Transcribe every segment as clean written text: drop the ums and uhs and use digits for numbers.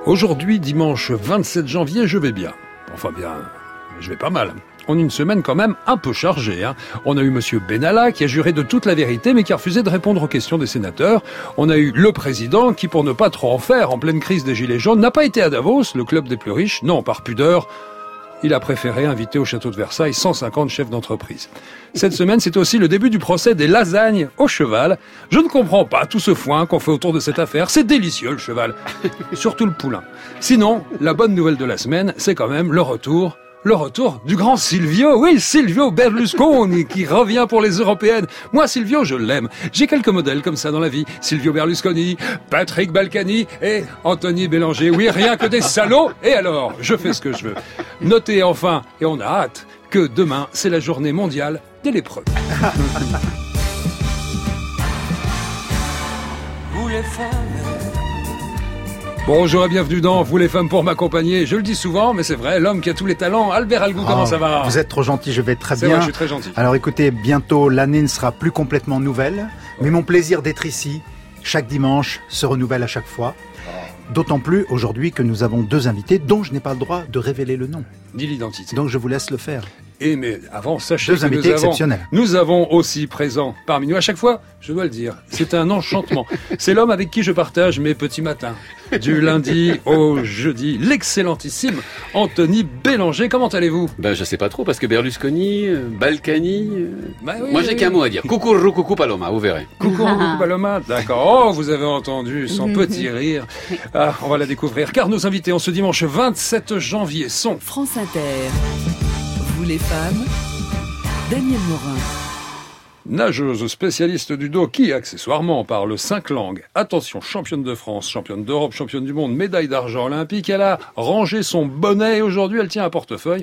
Aujourd'hui, dimanche 27 janvier, je vais bien. Enfin bien, je vais pas mal. En une semaine quand même un peu chargée. On a eu monsieur Benalla qui a juré de toute la vérité mais qui a refusé de répondre aux questions des sénateurs. On a eu le président qui, pour ne pas trop en faire en pleine crise des Gilets jaunes, n'a pas été à Davos, le club des plus riches. Non, par pudeur, il a préféré inviter au château de Versailles 150 chefs d'entreprise. Cette semaine, c'est aussi le début du procès des lasagnes au cheval. Je ne comprends pas tout ce foin qu'on fait autour de cette affaire. C'est délicieux le cheval, surtout le poulain. Sinon, la bonne nouvelle de la semaine, c'est quand même le retour du grand Silvio. Oui, Silvio Berlusconi, qui revient pour les européennes. Moi, Silvio, je l'aime. J'ai quelques modèles comme ça dans la vie. Silvio Berlusconi, Patrick Balkany et Anthony Bélanger. Oui, rien que des salauds. Et alors, je fais ce que je veux. Notez enfin, et on a hâte, que demain, c'est la journée mondiale des lépreux. Vous les femmes. Bonjour et bienvenue dans Vous les femmes pour m'accompagner. Je le dis souvent, mais c'est vrai, l'homme qui a tous les talents. Albert Algou, comment ça va ? Vous êtes trop gentil, je vais très bien. C'est vrai, je suis très gentil. Alors écoutez, bientôt l'année ne sera plus complètement nouvelle, mais mon plaisir d'être ici, chaque dimanche, se renouvelle à chaque fois. D'autant plus aujourd'hui que nous avons deux invités dont je n'ai pas le droit de révéler le nom. Ni l'identité. Donc je vous laisse le faire. Et mais avant, sachez deux que invités exceptionnels. Nous avons aussi présent parmi nous, à chaque fois, je dois le dire, c'est un enchantement. C'est l'homme avec qui je partage mes petits matins, du lundi au jeudi, l'excellentissime Anthony Bélanger. Comment allez-vous ? Je sais pas trop, parce que Berlusconi, Balkany... Oui, moi j'ai qu'un mot à dire. Coucou Paloma, vous verrez. Coucou Paloma, d'accord. Oh, vous avez entendu son petit rire. Ah, on va la découvrir, car nos invités en ce dimanche 27 janvier sont... France Inter. Vous les femmes, Daniel Morin. Nageuse spécialiste du dos qui, accessoirement, parle 5 langues. Attention, championne de France, championne d'Europe, championne du monde, médaille d'argent olympique. Elle a rangé son bonnet et aujourd'hui, elle tient un portefeuille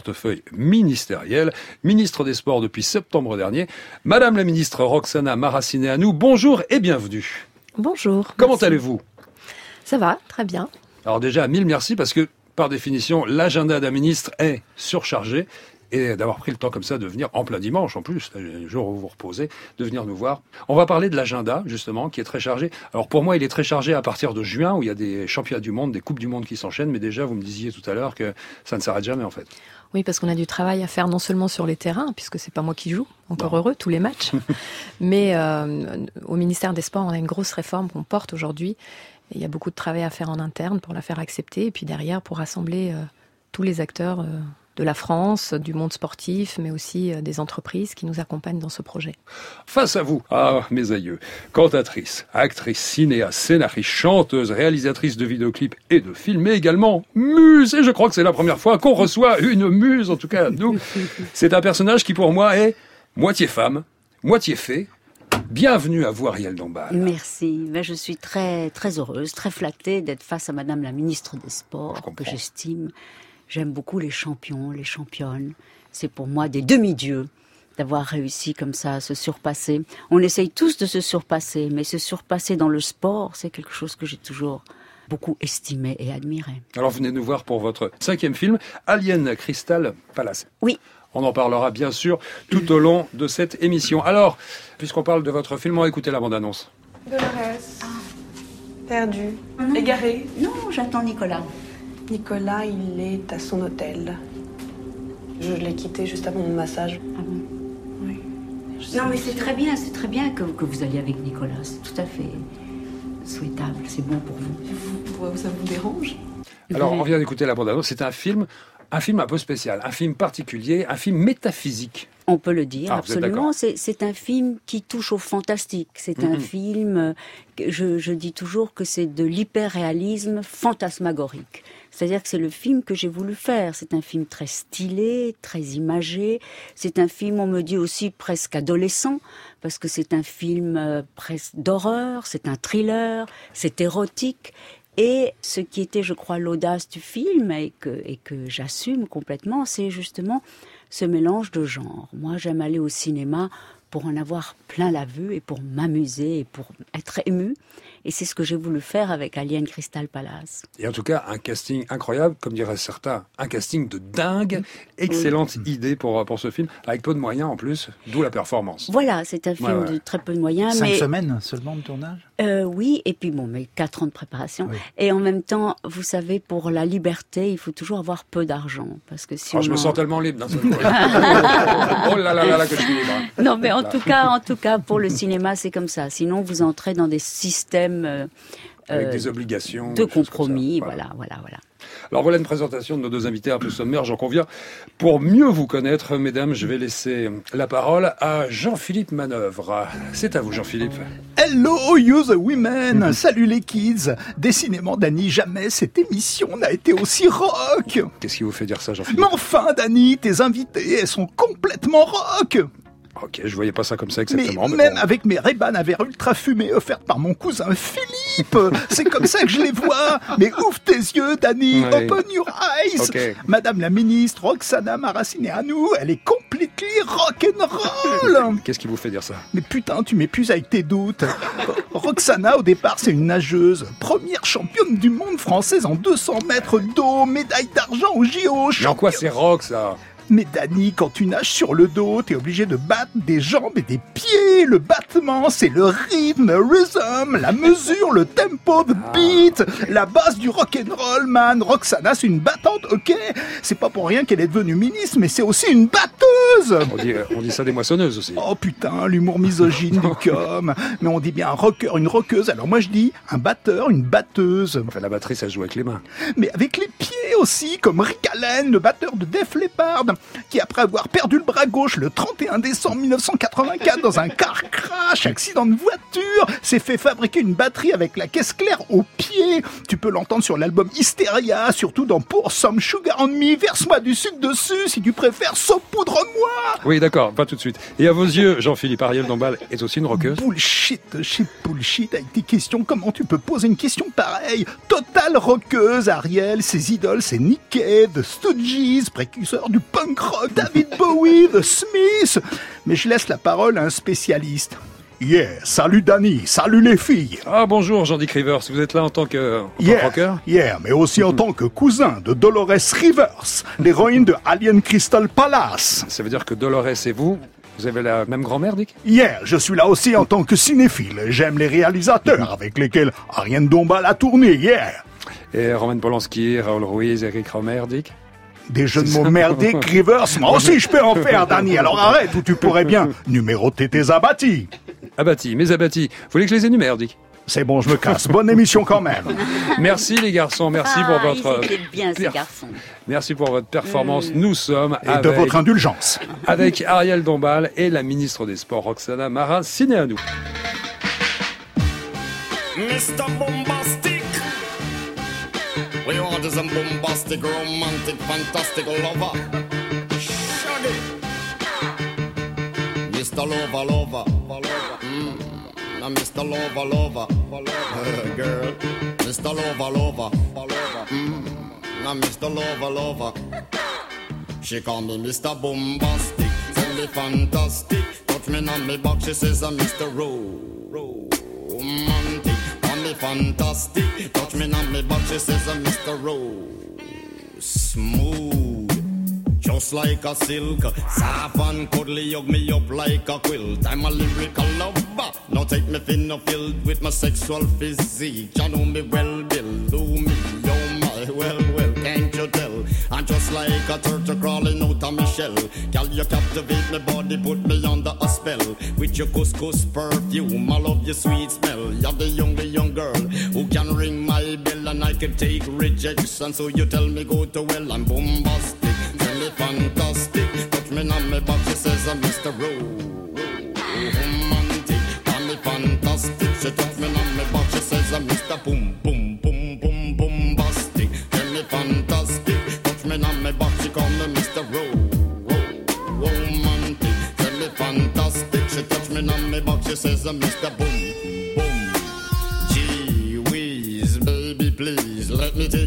ministériel, ministre des Sports depuis septembre dernier. Madame la ministre Roxana Maracineanu, bonjour et bienvenue. Bonjour. Comment allez-vous ? Ça va, très bien. Alors déjà, mille merci parce que, par définition, l'agenda d'un ministre est surchargé. Et d'avoir pris le temps comme ça de venir en plein dimanche, en plus, le jour où vous vous reposez, de venir nous voir. On va parler de l'agenda, justement, qui est très chargé. Alors pour moi, il est très chargé à partir de juin, où il y a des championnats du monde, des coupes du monde qui s'enchaînent. Mais déjà, vous me disiez tout à l'heure que ça ne s'arrête jamais, en fait. Oui, parce qu'on a du travail à faire non seulement sur les terrains, puisque c'est pas moi qui joue, encore heureux, tous les matchs. Mais au ministère des Sports, on a une grosse réforme qu'on porte aujourd'hui. Et il y a beaucoup de travail à faire en interne pour la faire accepter. Et puis derrière, pour rassembler tous les acteurs de la France, du monde sportif, mais aussi des entreprises qui nous accompagnent dans ce projet. Face à vous, mes aïeux, cantatrice, actrice, cinéaste, scénariste, chanteuse, réalisatrice de vidéoclips et de films, mais également muse. Et je crois que c'est la première fois qu'on reçoit une muse, en tout cas nous. C'est un personnage qui pour moi est moitié femme, moitié fée. Bienvenue à vous, Ariel Dombal. Merci. Je suis très, très heureuse, très flattée d'être face à Madame la ministre des Sports, que j'estime. J'aime beaucoup les champions, les championnes. C'est pour moi des demi-dieux d'avoir réussi comme ça à se surpasser. On essaye tous de se surpasser, mais se surpasser dans le sport, c'est quelque chose que j'ai toujours beaucoup estimé et admiré. Alors venez nous voir pour votre 5e film, Alien Crystal Palace. Oui. On en parlera bien sûr tout au long de cette émission. Alors, puisqu'on parle de votre film, on va écouter la bande-annonce. Dolores, perdu, égaré. Non, j'attends Nicolas. Nicolas, il est à son hôtel. Je l'ai quitté juste avant mon massage. Ah bon ? Oui. Non, mais c'est très bien que vous alliez avec Nicolas. C'est tout à fait souhaitable, c'est bon pour vous. Ça vous dérange ? Alors, on vient d'écouter la bande-annonce. C'est un film un peu spécial, un film particulier, un film métaphysique. On peut le dire, absolument. C'est un film qui touche au fantastique. C'est un film, je dis toujours que c'est de l'hyperréalisme fantasmagorique. C'est-à-dire que c'est le film que j'ai voulu faire. C'est un film très stylé, très imagé. C'est un film, on me dit aussi, presque adolescent, parce que c'est un film presque d'horreur, c'est un thriller, c'est érotique. Et ce qui était, je crois, l'audace du film, et que j'assume complètement, c'est justement ce mélange de genres. Moi, j'aime aller au cinéma pour en avoir plein la vue et pour m'amuser et pour être émue. Et c'est ce que j'ai voulu faire avec Alien Crystal Palace. Et en tout cas, un casting incroyable, comme diraient certains, un casting de dingue. Excellente idée pour ce film, avec peu de moyens en plus, d'où la performance. Voilà, c'est un film de très peu de moyens. 5 semaines seulement de tournage? Oui, et puis mais 4 ans de préparation. Oui. Et en même temps, vous savez, pour la liberté, il faut toujours avoir peu d'argent. Parce que si je me sens tellement libre d'un seul coup. Oh là là là là, que je suis libre. Non, mais en tout cas, pour le cinéma, c'est comme ça. Sinon, vous entrez dans des systèmes avec des obligations, de compromis. Voilà. Alors voilà une présentation de nos deux invités un peu sommaires, j'en conviens. Pour mieux vous connaître, mesdames, je vais laisser la parole à Jean-Philippe Manœuvre. C'est à vous, Jean-Philippe. Hello, you the women. Salut les kids. Décidément, Dany, jamais cette émission n'a été aussi rock. Qu'est-ce qui vous fait dire ça, Jean-Philippe? Mais enfin, Dany, tes invités, elles sont complètement rock. Ok, je voyais pas ça comme ça exactement. Mais même avec mes Ray-Ban à verre ultra fumé offertes par mon cousin Philippe, c'est comme ça que je les vois. Mais ouvre tes yeux, Dany, open your eyes. Okay. Madame la ministre Roxana Maracineanu, elle est completely rock'n'roll. Qu'est-ce qui vous fait dire ça? Mais putain, tu m'épuises avec tes doutes. Roxana, au départ, c'est une nageuse, première championne du monde française en 200 mètres d'eau, médaille d'argent au JO. Mais en quoi c'est rock, ça? Mais Dany, quand tu nages sur le dos, t'es obligé de battre des jambes et des pieds. Le battement, c'est le rythme, le rhythm, la mesure, le tempo, the beat, la base du rock'n'roll, man. Roxana, c'est une battante, ok? C'est pas pour rien qu'elle est devenue ministre, mais c'est aussi une batteuse. On dit ça des moissonneuses aussi. Oh putain, l'humour misogyne du com. Mais on dit bien un rocker, une rockeuse. Alors moi je dis un batteur, une batteuse. Enfin, la batterie, ça se joue avec les mains. Mais avec les pieds aussi, comme Rick Allen, le batteur de Def Leppard, qui après avoir perdu le bras gauche le 31 décembre 1984 dans un car crash, accident de voiture, s'est fait fabriquer une batterie avec la caisse claire au pied. Tu peux l'entendre sur l'album Hysteria, surtout dans Pour Some Sugar on Me, verse-moi du sucre dessus, si tu préfères, saupoudre-moi. Oui, d'accord, pas tout de suite. Et à vos yeux, Jean-Philippe, Ariel Dombal est aussi une rockeuse? Bullshit avec tes questions. Comment tu peux poser une question pareille? Totale rockeuse, Ariel. Ses idoles, c'est Nick Cave, The Stooges, précurseur du punk rock, David Bowie, The Smiths. Mais je laisse la parole à un spécialiste. Yeah, salut Dany, salut les filles. Ah bonjour Jean-Dick Rivers, vous êtes là en tant que rocker? Yeah, mais aussi en tant que cousin de Dolores Rivers, l'héroïne de Alien Crystal Palace. Ça veut dire que Dolores et vous avez la même grand-mère, Dick? Yeah, je suis là aussi en tant que cinéphile. J'aime les réalisateurs avec lesquels Ariel Dombal a tourné, yeah. Et Roman Polanski, Raoul Ruiz, Eric Romer, Dick? Des jeux de mots merdiques, Rivers, moi aussi je peux en faire, Dany, alors arrête, ou tu pourrais bien numéroter tes abattis. Abattis, mes abattis. Vous voulez que je les énumère, Dick? C'est bon, je me casse. Bonne émission quand même. Merci les garçons, merci pour votre... Ils étaient bien ces garçons. Merci pour votre performance. Nous sommes et de votre indulgence. Avec Ariel Dombal et la ministre des Sports, Roxana Maracineanu. Mr. Bombastic, we want some bombastic, romantic, fantastic lover. Shaggy, Mr. Lover. Now Mr. Lover. Girl, Mr. Lover. Now Mr. Lover. She call me Mr. Bombastic, tell me fantastic. Touch me on me back, she says I'm Mr. Romantic. Call me fantastic, touch me on me back, she says I'm Mr. Smooth. Just like a silk, soft and cuddly, hug me up like a quilt. I'm a lyrical lover, now take me thin or filled with my sexual physique. You know me well, Bill, do me, oh my, well, can't you tell? I'm just like a turtle crawling out of my shell. Girl, you captivate my body, put me under a spell. With your couscous perfume, I love your sweet smell. You're the young girl who can ring my bell, and I can take rejection. So you tell me go to well, I'm bombastic. Fantastic, touch me on my back, she says I'm Mr. Romantic. Call me fantastic, she touch me on my back, she says I'm Mr. Bombastic. Tell me fantastic, touch me on my back, she call me Mr. Romantic. Tell me fantastic, she touch me on my back, she says I'm Mr. Boom. Gee whiz, baby please, let me take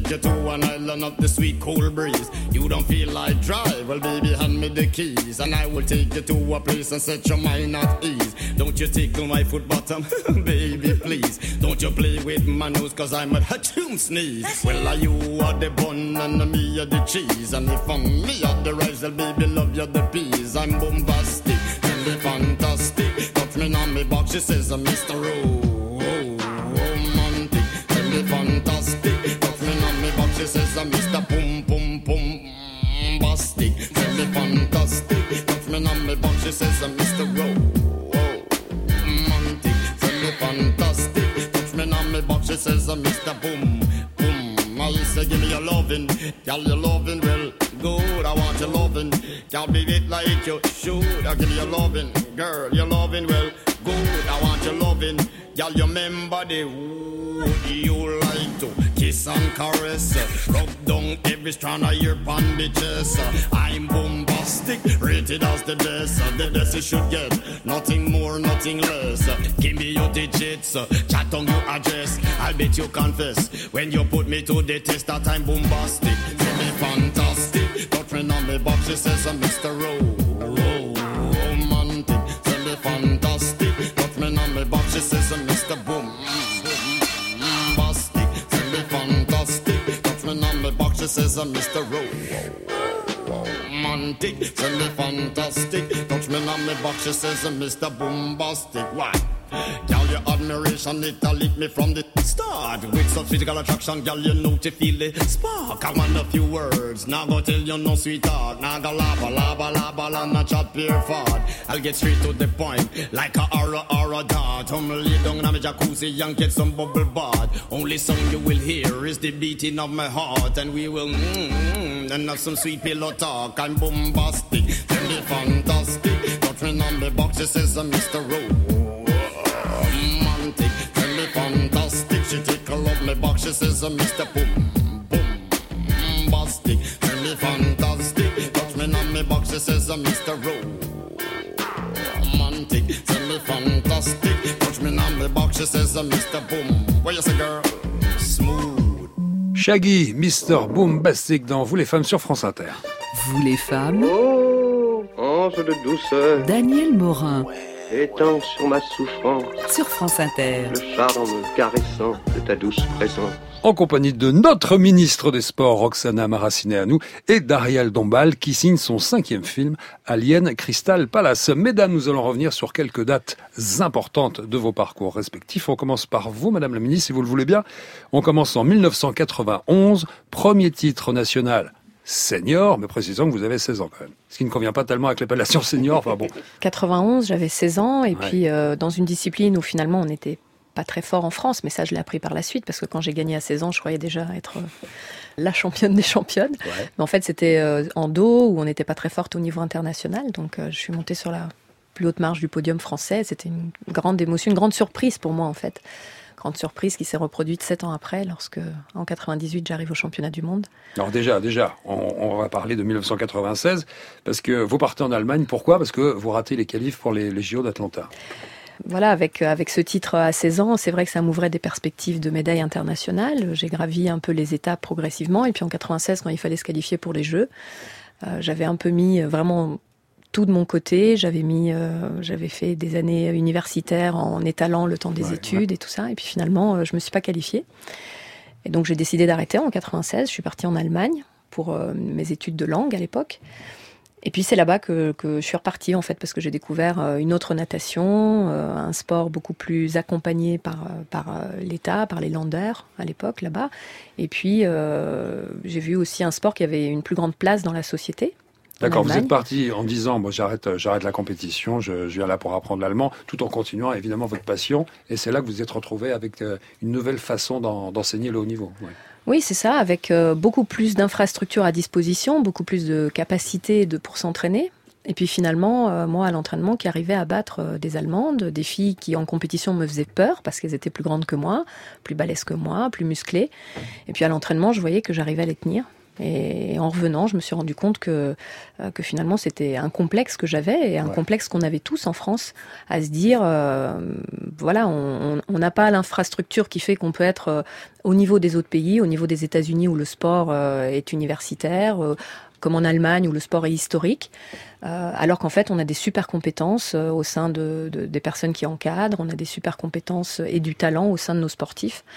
take you to an island of the sweet cool breeze. You don't feel like drive, well baby hand me the keys, and I will take you to a place and set your mind at ease. Don't you tickle my foot bottom, baby please. Don't you play with my nose, cause I'm a hatchoon sneeze. Well, you are the bun and me are the cheese, and if I'm me are the rice, well baby love you the peas. I'm bombastic, and the fantastic. Touch me on me box, she says I'm Mr. Romantic, and the fantastic. Touch me on me box, she says I'm Mr. Pum Pum Pum Bastic, and the fantastic. Touch me on me box, she says I'm Mr. Romantic, and the fantastic. Touch me on me box, she says I'm Mr. Boom Boom. I say give me your lovin', girl, your lovin' well good. I want your lovin', can't be it like you should. I give you your lovin', girl, your lovin' well good. I want your lovin', girl, you remember the wood you like to kiss and caress, rub down every strand of your bandages. I'm bombastic, rated as the best you should get, nothing more, nothing less. Give me your digits, chat on your address, I'll bet you confess when you put me to the test that I'm bombastic. Say me fantastic, touch me on me box, she says I'm Mr. Romantic. Say me fantastic, touch me on me box, she says I'm Mr. Boom Bastic. Say me fantastic, touch me on me box, she says I'm Mr. Romantic. Say me fantastic, touch me on me box, she says I'm Mr. Bombastic. Why? Girl, your admiration, it'll lit me from the start. With such physical attraction, girl, you know to feel the spark. I want a few words, now go tell you no sweetheart. Now go laba, not chat pure fart. I'll get straight to the point, like a aura dart. Lay down in my jacuzzi and get some bubble bath. Only song you will hear is the beating of my heart. And we will and have some sweet pillow talk. I'm bombastic, tell me fantastic. Touch me on the box, she says I'm Mr. Romantic, tell me fantastic. She tickle up my box, she says I'm Mr. Boom Bastic. Tell me fantastic, touch me on my box, she says I'm Mr. Romantic. Tell me fantastic, touch me on my box, she says I'm Mr. Boom. What you say, girl? Smooth. Shaggy, Mr. Boombastic dans Vous les femmes sur France Inter. Vous les femmes. Oh, ange de douceur. Daniel Morin. Étends sur ma souffrance. Sur France Inter. Le charme caressant de ta douce présence. En compagnie de notre ministre des Sports, Roxana Maracineanu, et d'Ariel Dombal, qui signe son 5e film, Alien Crystal Palace. Mesdames, nous allons revenir sur quelques dates importantes de vos parcours respectifs. On commence par vous, Madame la ministre, si vous le voulez bien. On commence en 1991, premier titre national senior, mais précisons que vous avez 16 ans quand même. Ce qui ne convient pas tellement avec l'appellation senior, enfin bon. 91, j'avais 16 ans, et puis dans une discipline où finalement on n'était pas très fort en France, mais ça je l'ai appris par la suite, parce que quand j'ai gagné à 16 ans, je croyais déjà être la championne des championnes. Ouais. Mais en fait, c'était en dos, où on n'était pas très forte au niveau international, donc je suis montée sur la plus haute marche du podium français. C'était une grande émotion, une grande surprise pour moi en fait. Grande surprise qui s'est reproduite 7 ans après, lorsque, en 98, j'arrive au championnat du monde. Alors déjà, on va parler de 1996, parce que vous partez en Allemagne. Pourquoi ? Parce que vous ratez les qualifs pour les JO d'Atlanta. Voilà, avec ce titre à 16 ans, c'est vrai que ça m'ouvrait des perspectives de médailles internationales. J'ai gravi un peu les étapes progressivement. Et puis en 96, quand il fallait se qualifier pour les Jeux, j'avais un peu mis vraiment tout de mon côté. J'avais fait des années universitaires en étalant le temps des études et tout ça. Et puis finalement, je me suis pas qualifiée. Et donc j'ai décidé d'arrêter en 96. Je suis partie en Allemagne pour mes études de langue à l'époque. Et puis c'est là-bas que je suis repartie en fait, parce que j'ai découvert une autre natation, un sport beaucoup plus accompagné par l'État, par les Länder à l'époque là-bas. Et puis j'ai vu aussi un sport qui avait une plus grande place dans la société. D'accord, vous êtes parti en disant, moi j'arrête la compétition, je viens là pour apprendre l'allemand, tout en continuant évidemment votre passion. Et c'est là que vous vous êtes retrouvé avec une nouvelle façon d'enseigner le haut niveau. Ouais. Oui, c'est ça, avec beaucoup plus d'infrastructures à disposition, beaucoup plus de capacités pour s'entraîner. Et puis finalement, moi à l'entraînement, qui arrivais à battre des Allemandes, des filles qui en compétition me faisaient peur parce qu'elles étaient plus grandes que moi, plus balèzes que moi, plus musclées. Et puis à l'entraînement, je voyais que j'arrivais à les tenir. Et en revenant, je me suis rendu compte que finalement c'était un complexe que j'avais et un complexe qu'on avait tous en France, à se dire voilà, on n'a pas l'infrastructure qui fait qu'on peut être au niveau des autres pays, au niveau des États-Unis où le sport est universitaire, comme en Allemagne où le sport est historique, alors qu'en fait on a des super compétences au sein des personnes qui encadrent, on a des super compétences et du talent au sein de nos sportifs.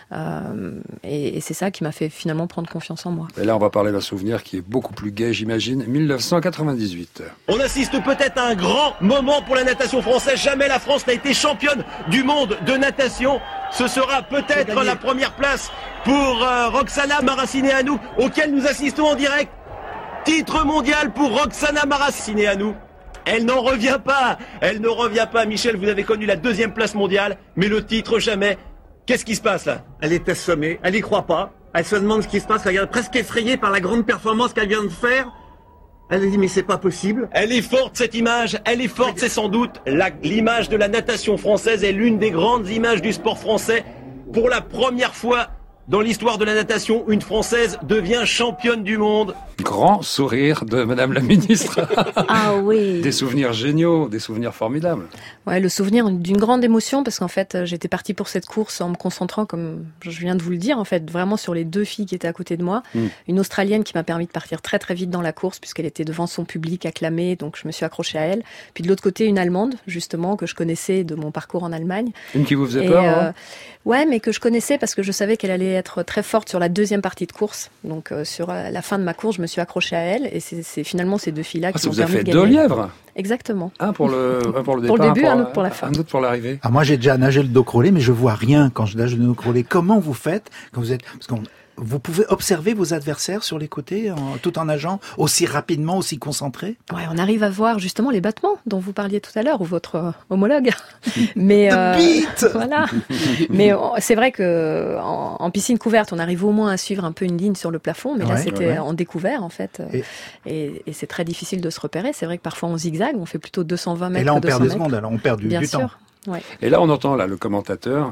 Et c'est ça qui m'a fait finalement prendre confiance en moi. Et là, on va parler d'un souvenir qui est beaucoup plus gai, j'imagine, 1998. On assiste peut-être à un grand moment pour la natation française. Jamais la France n'a été championne du monde de natation. Ce sera peut-être la première place pour Roxana Maracineanu, auquel nous assistons en direct. Titre mondial pour Roxana Maracineanu. Elle n'en revient pas. Elle ne revient pas. Michel, vous avez connu la 2e place mondiale, mais le titre jamais. Qu'est-ce qui se passe là? Elle est assommée, elle y croit pas. Elle se demande ce qui se passe, elle est presque effrayée par la grande performance qu'elle vient de faire. Elle dit mais c'est pas possible. Elle est forte cette image, elle est forte, c'est sans doute l'image de la natation française est l'une des grandes images du sport français. Pour la première fois dans l'histoire de la natation, une Française devient championne du monde. Grand sourire de Madame la Ministre. Ah oui. Des souvenirs géniaux, des souvenirs formidables. Ouais, le souvenir d'une grande émotion parce qu'en fait, j'étais partie pour cette course en me concentrant, comme je viens de vous le dire, en fait, vraiment sur les 2 filles qui étaient à côté de moi. Une Australienne qui m'a permis de partir très très vite dans la course puisqu'elle était devant son public acclamée, donc je me suis accrochée à elle. Puis de l'autre côté, une Allemande, justement, que je connaissais de mon parcours en Allemagne. Une qui vous faisait peur, hein? Ouais, mais que je connaissais parce que je savais qu'elle allait être très forte sur la 2e partie de course. Donc sur la fin de ma course, je me suis accrochée à elle et c'est finalement ces 2 filles-là qui m'ont permis de gagner. Ça vous a fait 2 lièvres? Exactement. Un pour le départ, pour le début, un autre pour la fin. Un autre pour l'arrivée. Ah, moi, j'ai déjà nagé le dos crawlé, mais je vois rien quand je nage le dos crawlé. Comment vous faites quand vous êtes... Parce qu'on vous pouvez observer vos adversaires sur les côtés tout en nageant aussi rapidement, aussi concentré? Ouais, on arrive à voir justement les battements dont vous parliez tout à l'heure, ou votre homologue. Mais voilà. Mais c'est vrai que en piscine couverte, on arrive au moins à suivre un peu une ligne sur le plafond, mais là c'était en découvert en fait, et c'est très difficile de se repérer. C'est vrai que parfois on zigzague, on fait plutôt 220 mètres. Et là on perd des mètres. secondes, alors on perd du temps. Ouais. Et là on entend le commentateur.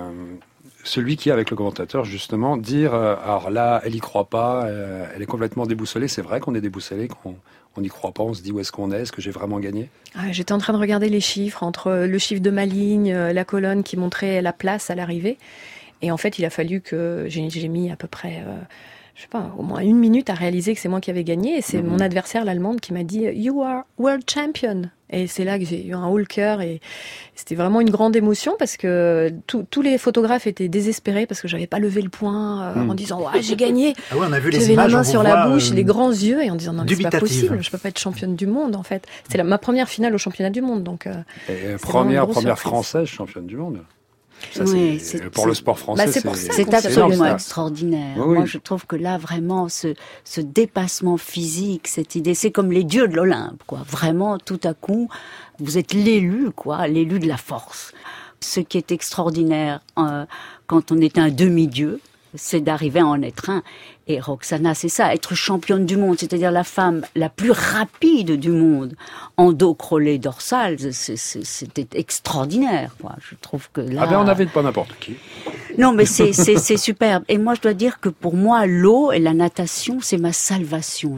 Celui qui est avec le commentateur, justement, dire alors là, elle y croit pas, elle est complètement déboussolée. C'est vrai qu'on est déboussolé, qu'on n'y croit pas, on se dit où est-ce qu'on est que j'ai vraiment gagné? J'étais en train de regarder les chiffres, entre le chiffre de ma ligne, la colonne qui montrait la place à l'arrivée. Et en fait, il a fallu que j'ai mis à peu près, je sais pas, au moins 1 minute à réaliser que c'est moi qui avais gagné. Et c'est mon adversaire, l'Allemande, qui m'a dit « You are world champion ». Et c'est là que j'ai eu un haut le cœur et c'était vraiment une grande émotion parce que tous les photographes étaient désespérés parce que j'avais pas levé le poing en disant ouais, j'ai gagné. Ah ouais, on a vu les j'avais images, la main sur la bouche, les grands yeux et en disant non mais c'est pas dubitative. possible, je peux pas être championne du monde en fait. C'était ma première finale au championnat du monde donc. Première Française championne du monde. Ça, oui, pour le sport français, c'est absolument extraordinaire. Oui. Moi, je trouve que là, vraiment, ce dépassement physique, cette idée, c'est comme les dieux de l'Olympe, quoi. Vraiment, tout à coup, vous êtes l'élu, quoi, l'élu de la force. Ce qui est extraordinaire, quand on est un demi-dieu, c'est d'arriver à en être un. Et Roxana, c'est ça, être championne du monde, c'est-à-dire la femme la plus rapide du monde en dos crawlé dorsal, c'était extraordinaire, quoi. Je trouve que là... Ah ben on n'invite pas n'importe qui. Non, mais c'est superbe. Et moi, je dois dire que pour moi, l'eau et la natation, c'est ma salvation.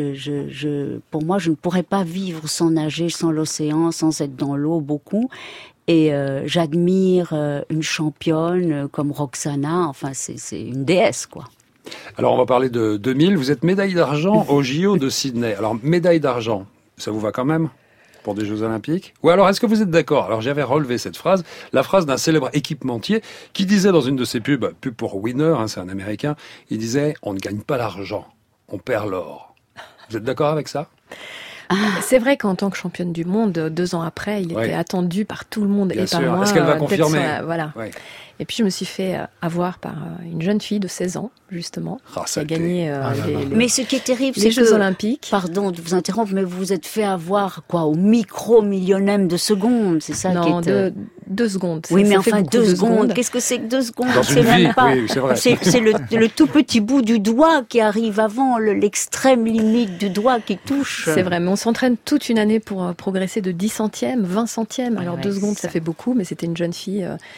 Pour moi, je ne pourrais pas vivre sans nager, sans l'océan, sans être dans l'eau beaucoup. Et j'admire une championne comme Roxana. Enfin, c'est une déesse, quoi. Alors, on va parler de 2000. Vous êtes médaille d'argent au JO de Sydney. Alors, médaille d'argent, ça vous va quand même pour des Jeux Olympiques? Ou alors, est-ce que vous êtes d'accord? Alors, j'avais relevé cette phrase, la phrase d'un célèbre équipementier qui disait dans une de ses pub pour Winner, c'est un Américain, il disait « On ne gagne pas l'argent, on perd l'or ». Vous êtes d'accord avec ça? C'est vrai qu'en tant que championne du monde, 2 ans après, il était attendu par tout le monde. Bien et sûr. par moi. Est-ce qu'elle va confirmer? Voilà. Ouais. Et puis je me suis fait avoir par une jeune fille de 16 ans, justement, qui a gagné Mais ce qui est terrible, les Jeux Olympiques. Pardon de vous interrompre, mais vous vous êtes fait avoir au micro-millionième de seconde, c'est ça? Non, qui est 2 secondes. Oui, mais enfin 2 secondes. Qu'est-ce que c'est que 2 secondes? C'est même pas. Oui, c'est vrai. C'est le tout petit bout du doigt qui arrive avant l'extrême limite du doigt qui touche. C'est vrai, mais on s'entraîne toute une année pour progresser de 10 centièmes, 20 centièmes. Alors 2 secondes, ça fait beaucoup, mais c'était une jeune fille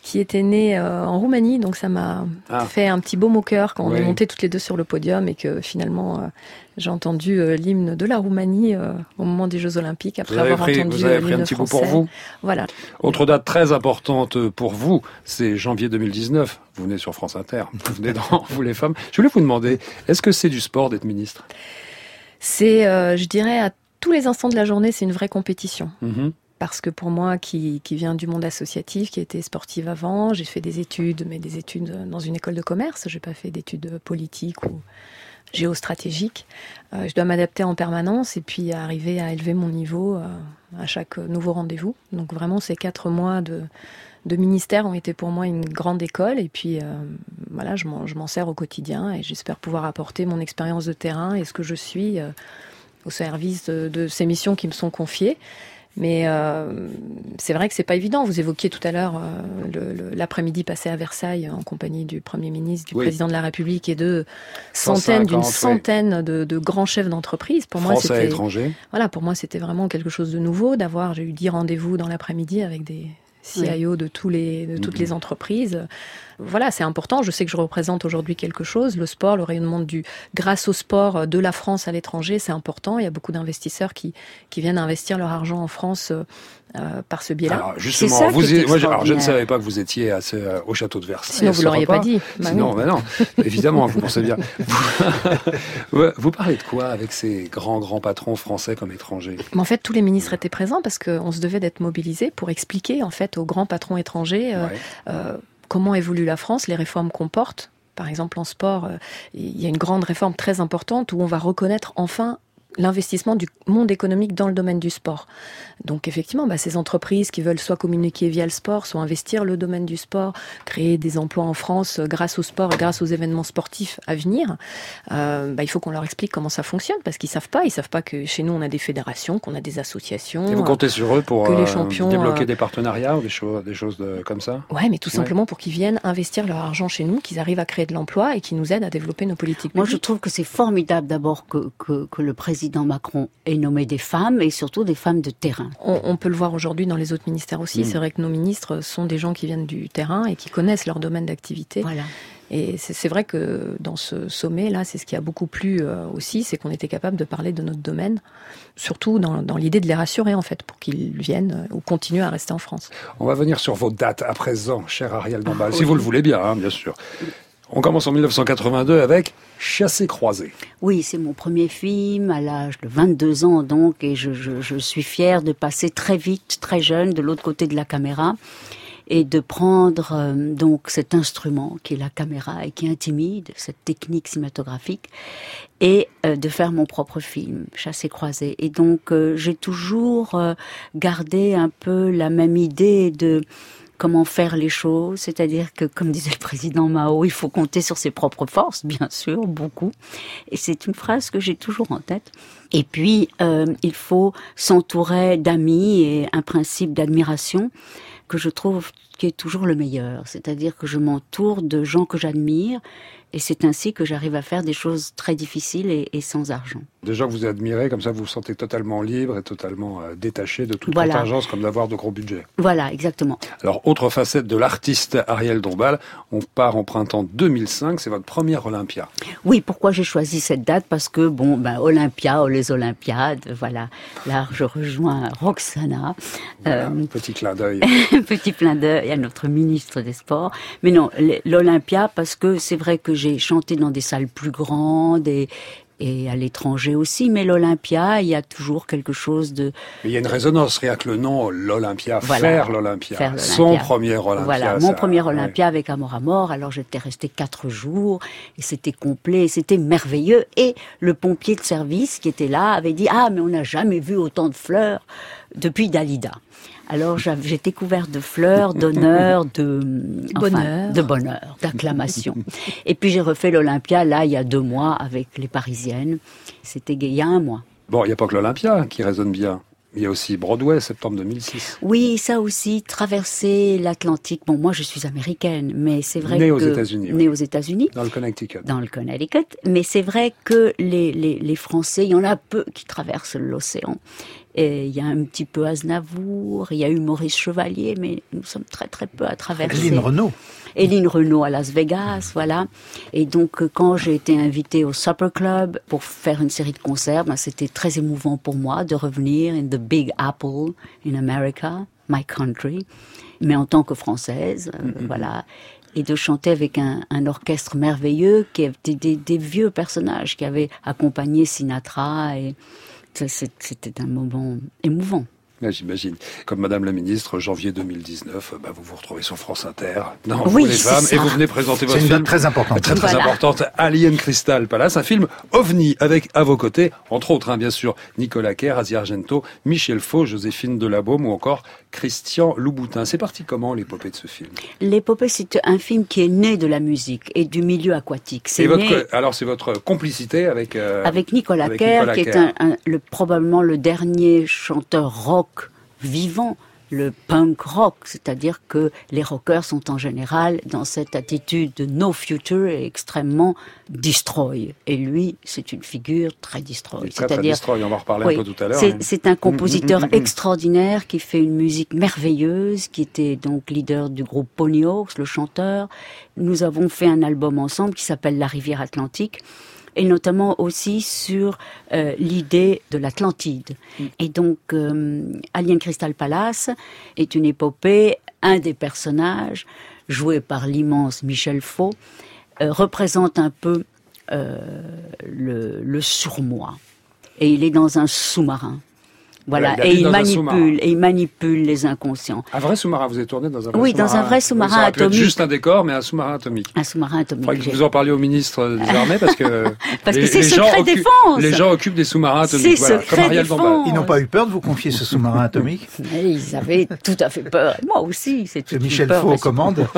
qui était né en Roumanie, donc ça m'a fait un petit baume au cœur quand on est monté toutes les deux sur le podium et que finalement j'ai entendu l'hymne de la Roumanie au moment des Jeux Olympiques après avoir entendu vous avez pris un petit français. bout pour vous. Voilà. Autre date très importante pour vous, c'est janvier 2019. Vous venez sur France Inter, vous venez dans Vous les femmes. Je voulais vous demander, est-ce que c'est du sport d'être ministre ? C'est, je dirais, à tous les instants de la journée, c'est une vraie compétition. Mm-hmm. Parce que pour moi, qui vient du monde associatif, qui était sportive avant, j'ai fait des études, mais des études dans une école de commerce. J'ai pas fait d'études politiques ou géostratégiques. Je dois m'adapter en permanence et puis arriver à élever mon niveau à chaque nouveau rendez-vous. Donc vraiment, ces 4 mois de ministère ont été pour moi une grande école. Et puis voilà, je m'en sers au quotidien et j'espère pouvoir apporter mon expérience de terrain et ce que je suis au service de ces missions qui me sont confiées. Mais c'est vrai que c'est pas évident. Vous évoquiez tout à l'heure l'après-midi passé à Versailles en compagnie du Premier ministre, du Président de la République et d'une centaine de grands chefs d'entreprise. Pour moi, Français à l'étranger. Voilà, pour moi, c'était vraiment quelque chose de nouveau j'ai eu 10 rendez-vous dans l'après-midi avec des CIO de toutes les entreprises. Voilà, c'est important. Je sais que je représente aujourd'hui quelque chose. Le sport, le rayonnement grâce au sport de la France à l'étranger, c'est important. Il y a beaucoup d'investisseurs qui viennent investir leur argent en France par ce biais-là. Alors justement, je ne savais pas que vous étiez au château de Versailles. Sinon, vous l'auriez pas dit. Sinon, non, évidemment, vous pensez bien. Vous parlez de quoi avec ces grands patrons français comme étrangers ? Mais en fait, tous les ministres étaient présents parce qu'on se devait d'être mobilisés pour expliquer en fait aux grands patrons étrangers comment évolue la France, les réformes qu'on porte. Par exemple, en sport, il y a une grande réforme très importante où on va reconnaître enfin l'investissement du monde économique dans le domaine du sport. Donc effectivement, ces entreprises qui veulent soit communiquer via le sport, soit investir le domaine du sport, créer des emplois en France grâce au sport et grâce aux événements sportifs à venir, il faut qu'on leur explique comment ça fonctionne parce qu'ils savent pas que chez nous on a des fédérations, qu'on a des associations. Et vous comptez sur eux pour les champions, débloquer des partenariats ou des choses comme ça ? Ouais, mais tout simplement pour qu'ils viennent investir leur argent chez nous, qu'ils arrivent à créer de l'emploi et qu'ils nous aident à développer nos politiques publiques. Moi, je trouve que c'est formidable d'abord que le président Macron ait nommé des femmes et surtout des femmes de terrain. On peut le voir aujourd'hui dans les autres ministères aussi. C'est vrai que nos ministres sont des gens qui viennent du terrain et qui connaissent leur domaine d'activité. Voilà. Et c'est vrai que dans ce sommet-là, c'est ce qui a beaucoup plu aussi, c'est qu'on était capable de parler de notre domaine, surtout dans l'idée de les rassurer en fait, pour qu'ils viennent ou continuent à rester en France. On va venir sur vos dates à présent, cher Ariel Dombal, si vous le voulez bien, bien sûr. On commence en 1982 avec Chassé-croisé. Oui, c'est mon premier film à l'âge de 22 ans donc, et je suis fière de passer très vite, très jeune, de l'autre côté de la caméra et de prendre donc cet instrument qui est la caméra et qui intimide, cette technique cinématographique, et de faire mon propre film, Chassé-croisé. Et donc j'ai toujours gardé un peu la même idée de comment faire les choses, c'est-à-dire que, comme disait le président Mao, il faut compter sur ses propres forces, bien sûr, beaucoup. Et c'est une phrase que j'ai toujours en tête. Et puis, il faut s'entourer d'amis et un principe d'admiration que je trouve qui est toujours le meilleur. C'est-à-dire que je m'entoure de gens que j'admire et c'est ainsi que j'arrive à faire des choses très difficiles et sans argent. Des gens que vous admirez, comme ça vous vous sentez totalement libre et totalement détaché de toute contingence, comme d'avoir de gros budgets. Voilà, exactement. Alors, autre facette de l'artiste Ariel Dombal, on part en printemps 2005, c'est votre première Olympia. Oui, pourquoi j'ai choisi cette date ? Parce que, Olympia, les Olympiades, voilà. Là, je rejoins Roxana. Voilà, petit clin d'œil. Petit clin d'œil à notre ministre des Sports. Mais non, l'Olympia, parce que c'est vrai que j'ai chanté dans des salles plus grandes et à l'étranger aussi, mais l'Olympia, il y a toujours quelque chose de... Il y a une résonance, rien que le nom, l'Olympia, faire l'Olympia, son premier Olympia. Voilà, mon premier Olympia avec Amour à mort, alors j'étais restée 4 jours, et c'était complet, c'était merveilleux, et le pompier de service qui était là avait dit « Ah, mais on n'a jamais vu autant de fleurs depuis Dalida ». Alors j'étais couverte de fleurs, d'honneur, de bonheur, d'acclamation. Et puis j'ai refait l'Olympia, là, il y a 2 mois, avec les Parisiennes. C'était il y a 1 mois. Bon, il n'y a pas que l'Olympia qui résonne bien. Il y a aussi Broadway, septembre 2006. Oui, ça aussi, traverser l'Atlantique. Bon, moi, je suis américaine, mais c'est vrai Née aux États-Unis. Née aux États-Unis. Dans le Connecticut. Dans le Connecticut. Mais c'est vrai que les Français, il y en a peu qui traversent l'océan. Et il y a un petit peu Aznavour, il y a eu Maurice Chevalier, mais nous sommes très très peu à traverser. Hélène Renaud à Las Vegas, voilà. Et donc, quand j'ai été invitée au Supper Club pour faire une série de concerts, c'était très émouvant pour moi de revenir in the Big Apple in America, my country, mais en tant que Française, voilà. Et de chanter avec un orchestre merveilleux qui était des vieux personnages qui avaient accompagné Sinatra. Et c'était un moment émouvant. J'imagine. Comme Madame la Ministre, janvier 2019, vous vous retrouvez sur France Inter. Non, oui, vous les femmes, et vous venez présenter votre film. C'est une date très importante. Très importante. Alien Crystal Palace, un film ovni avec à vos côtés, entre autres, bien sûr, Nicolas Kerr, Asia Argento, Michel Faux, Joséphine Delabaume ou encore Christian Louboutin. C'est parti comment, l'épopée de ce film? L'épopée, c'est un film qui est né de la musique et du milieu aquatique. Alors, c'est votre complicité avec... avec Nicolas Kerr, qui est probablement le dernier chanteur rock vivant, le punk rock, c'est-à-dire que les rockers sont en général dans cette attitude de no future et extrêmement destroy. Et lui, c'est une figure très destroy. Très destroy, on va en reparler un peu tout à l'heure. C'est un compositeur extraordinaire qui fait une musique merveilleuse, qui était donc leader du groupe Pony Hawks, le chanteur. Nous avons fait un album ensemble qui s'appelle La Rivière Atlantique, et notamment aussi sur l'idée de l'Atlantide. Et donc, Alien Crystal Palace est une épopée, un des personnages, joué par l'immense Michel Faux, représente un peu le surmoi. Et il est dans un sous-marin. Voilà, et il manipule les inconscients. Un vrai sous-marin, vous êtes tourné dans un vrai sous-marin? Oui, dans un vrai sous-marin atomique. Juste un décor, mais un sous-marin atomique. Un sous-marin atomique. Il faudrait que vous en parliez au ministre des Armées, parce que... parce que c'est secret défense. Les gens occupent des sous-marins atomiques. C'est secret défense. Ils n'ont pas eu peur de vous confier ce sous-marin atomique? Ils avaient tout à fait peur. Moi aussi, c'est tout à fait Michel peur. Faux aux commandes.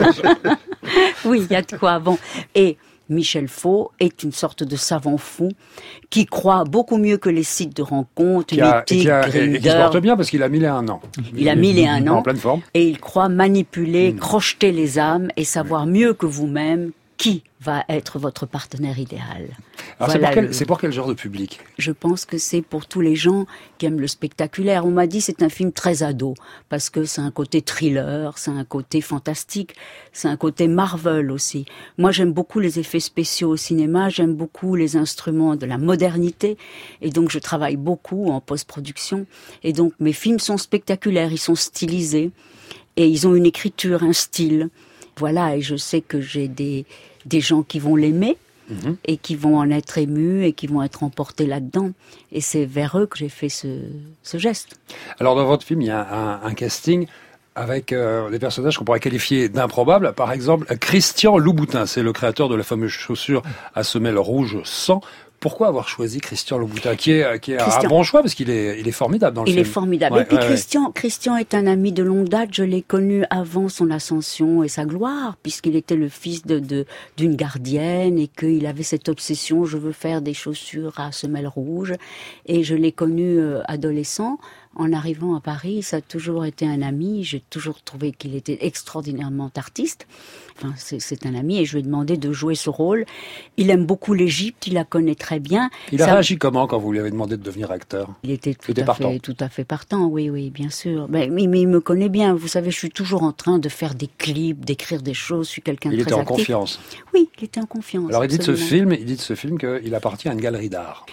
Oui, il y a de quoi. Bon, et Michel Faux est une sorte de savant fou qui croit beaucoup mieux que les sites de rencontres, Mythique, Grindr. Et qui se porte bien parce qu'il a 1001 ans. Il a 1001 ans. En pleine forme. Et il croit manipuler, crocheter les âmes et savoir mieux que vous-même qui va être votre partenaire idéal. Alors voilà, c'est pour quel genre de public? Je pense que c'est pour tous les gens qui aiment le spectaculaire. On m'a dit c'est un film très ado, parce que c'est un côté thriller, c'est un côté fantastique, c'est un côté Marvel aussi. Moi j'aime beaucoup les effets spéciaux au cinéma, j'aime beaucoup les instruments de la modernité, et donc je travaille beaucoup en post-production. Et donc mes films sont spectaculaires, ils sont stylisés, et ils ont une écriture, un style. Voilà, et je sais que j'ai des gens qui vont l'aimer et qui vont en être émus et qui vont être emportés là-dedans. Et c'est vers eux que j'ai fait ce geste. Alors dans votre film, il y a un casting avec des personnages qu'on pourrait qualifier d'improbables. Par exemple, Christian Louboutin, c'est le créateur de la fameuse chaussure à semelle rouge sang. Pourquoi avoir choisi Christian Louboutin, qui est un bon choix, parce qu'il est formidable dans le film. Il est formidable. Et puis Christian est un ami de longue date. Je l'ai connu avant son ascension et sa gloire, puisqu'il était le fils d'une gardienne et qu'il avait cette obsession, je veux faire des chaussures à semelle rouge. Et je l'ai connu adolescent. En arrivant à Paris, ça a toujours été un ami. J'ai toujours trouvé qu'il était extraordinairement artiste. Enfin, c'est un ami et je lui ai demandé de jouer ce rôle. Il aime beaucoup l'Égypte, il la connaît très bien. Il a réagi comment quand vous lui avez demandé de devenir acteur? Il était tout à fait partant, oui, bien sûr. Mais il me connaît bien. Vous savez, je suis toujours en train de faire des clips, d'écrire des choses. Je suis quelqu'un de très actif. Il était en confiance. Oui, il était en confiance. Alors il dit de ce film qu'il appartient à une galerie d'art.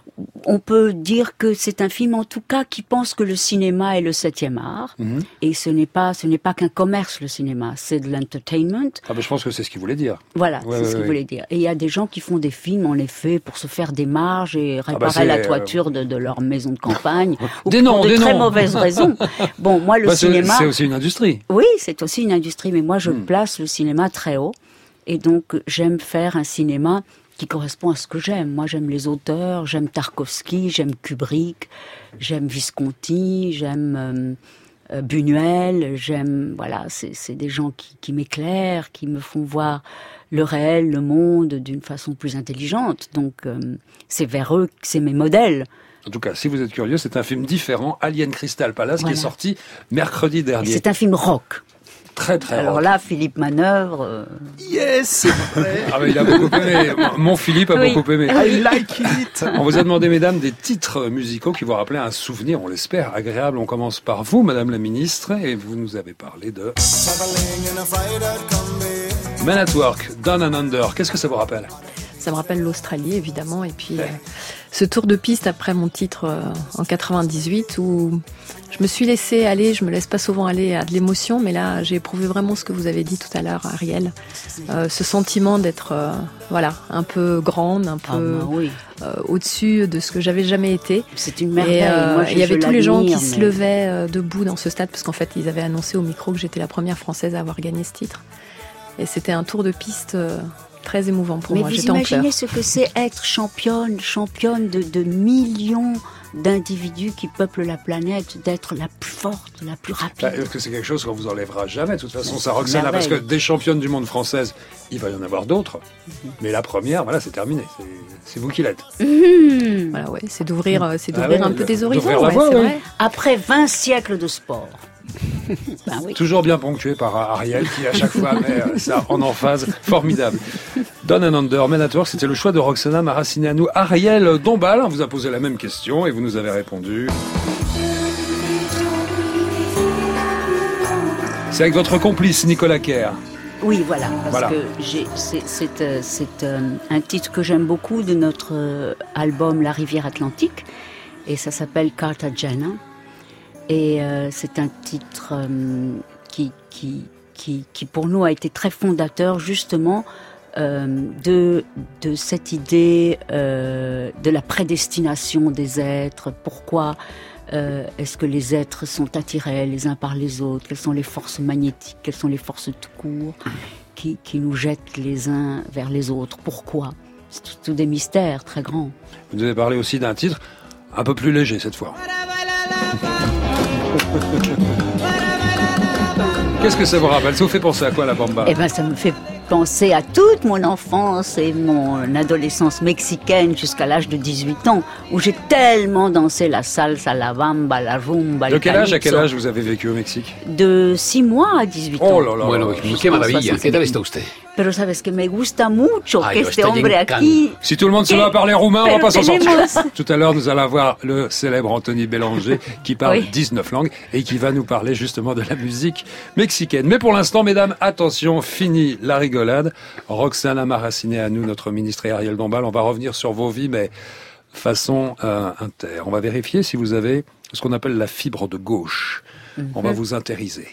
On peut dire que c'est un film, en tout cas, qui pense que le cinéma est le 7e art. Et ce n'est pas qu'un commerce, le cinéma. C'est de l'entertainment. Ah, mais je pense que c'est ce qu'il voulait dire. Voilà, c'est ce qu'il voulait dire. Et il y a des gens qui font des films, en effet, pour se faire des marges et réparer la toiture de leur maison de campagne. Ou pour de très mauvaises raisons. Bon, moi, le cinéma... C'est aussi une industrie. Oui, c'est aussi une industrie. Mais moi, je place le cinéma très haut. Et donc, j'aime faire un cinéma qui correspond à ce que j'aime. Moi, j'aime les auteurs, j'aime Tarkovsky, j'aime Kubrick, j'aime Visconti, j'aime Buñuel, c'est des gens qui m'éclairent, qui me font voir le réel, le monde d'une façon plus intelligente. Donc, c'est vers eux que c'est mes modèles. En tout cas, si vous êtes curieux, c'est un film différent, Alien Crystal Palace, qui est sorti mercredi dernier. C'est un film rock. très très Alors rock. là, Philippe Manœuvre... Yes, c'est vrai. Ah bah, il a beaucoup aimé. Mon Philippe a Oui. beaucoup aimé. I like it. On vous a demandé, mesdames, des titres musicaux qui vous rappelaient un souvenir, on l'espère, agréable. On commence par vous, madame la ministre, et vous nous avez parlé de Men at Work, Down and Under. Qu'est-ce que ça vous rappelle? Ça me rappelle l'Australie, évidemment, et puis ce tour de piste après mon titre en 98 où je me suis laissée aller, je me laisse pas souvent aller à de l'émotion, mais là j'ai éprouvé vraiment ce que vous avez dit tout à l'heure, Ariel, ce sentiment d'être un peu grande, un peu au-dessus de ce que j'avais jamais été. C'est une merveille. Et il y avait tous les gens qui se levaient debout dans ce stade, parce qu'en fait ils avaient annoncé au micro que j'étais la première Française à avoir gagné ce titre, et c'était un tour de piste très émouvant pour moi. J'étais en pleurs. Mais vous imaginez ce que c'est être championne de millions d'individus qui peuplent la planète, d'être la plus forte, la plus rapide. Est-ce que c'est quelque chose qu'on vous enlèvera jamais? De toute façon, ça Roxana, parce que des championnes du monde françaises, il va y en avoir d'autres. Mais la première, voilà, c'est terminé. C'est vous qui l'êtes. Voilà, ouais, c'est d'ouvrir un peu des d'ouvrir horizons. la voie, c'est oui. vrai. Après 20 siècles de sport. Ben oui. Toujours bien ponctué par Ariel qui à chaque fois met ça en emphase. Formidable. Down and Under, Men at Work, c'était le choix de Roxana Maracineanu. Ariel Dombal, on vous a posé la même question et vous nous avez répondu. C'est avec votre complice Nicolas Kerr. Oui, voilà, parce Voilà. que c'est un titre que j'aime beaucoup de notre album La Rivière Atlantique, et ça s'appelle Cartagena. Et c'est un titre qui pour nous a été très fondateur justement de cette idée de la prédestination des êtres. Pourquoi est-ce que les êtres sont attirés les uns par les autres? Quelles sont les forces magnétiques? Quelles sont les forces tout court qui nous jettent les uns vers les autres? Pourquoi? C'est tout des mystères très grands. Vous nous avez parlé aussi d'un titre un peu plus léger cette fois. Qu'est-ce que ça vous rappelle? Ça vous fait penser à quoi, la bamba? Eh ben, ça me fait penser à toute mon enfance et mon adolescence mexicaine jusqu'à l'âge de 18 ans, où j'ai tellement dansé la salsa, la bamba, la rumba, De le quel âge à calypso. quel âge vous avez vécu au Mexique? De 6 mois à 18 ans. Oh là là. Bueno, qué maravilla. ¿Qué tal está usted? Pero sabes que me gusta mucho Ay, que yo este estoy hombre encanto. aquí... Si tout le monde se met à parler roumain, on va Pero pas s'en sortir. tenemos- Tout à l'heure, nous allons avoir le célèbre Anthony Bélanger qui parle Oui. 19 langues et qui va nous parler justement de la musique mexicaine. Mais pour l'instant, mesdames, attention, fini la rigolade. Roxana Maracineanu, notre ministre, et Ariel Dombal, on va revenir sur vos vies, mais façon inter. On va vérifier si vous avez ce qu'on appelle la fibre de gauche. On va vous intériser.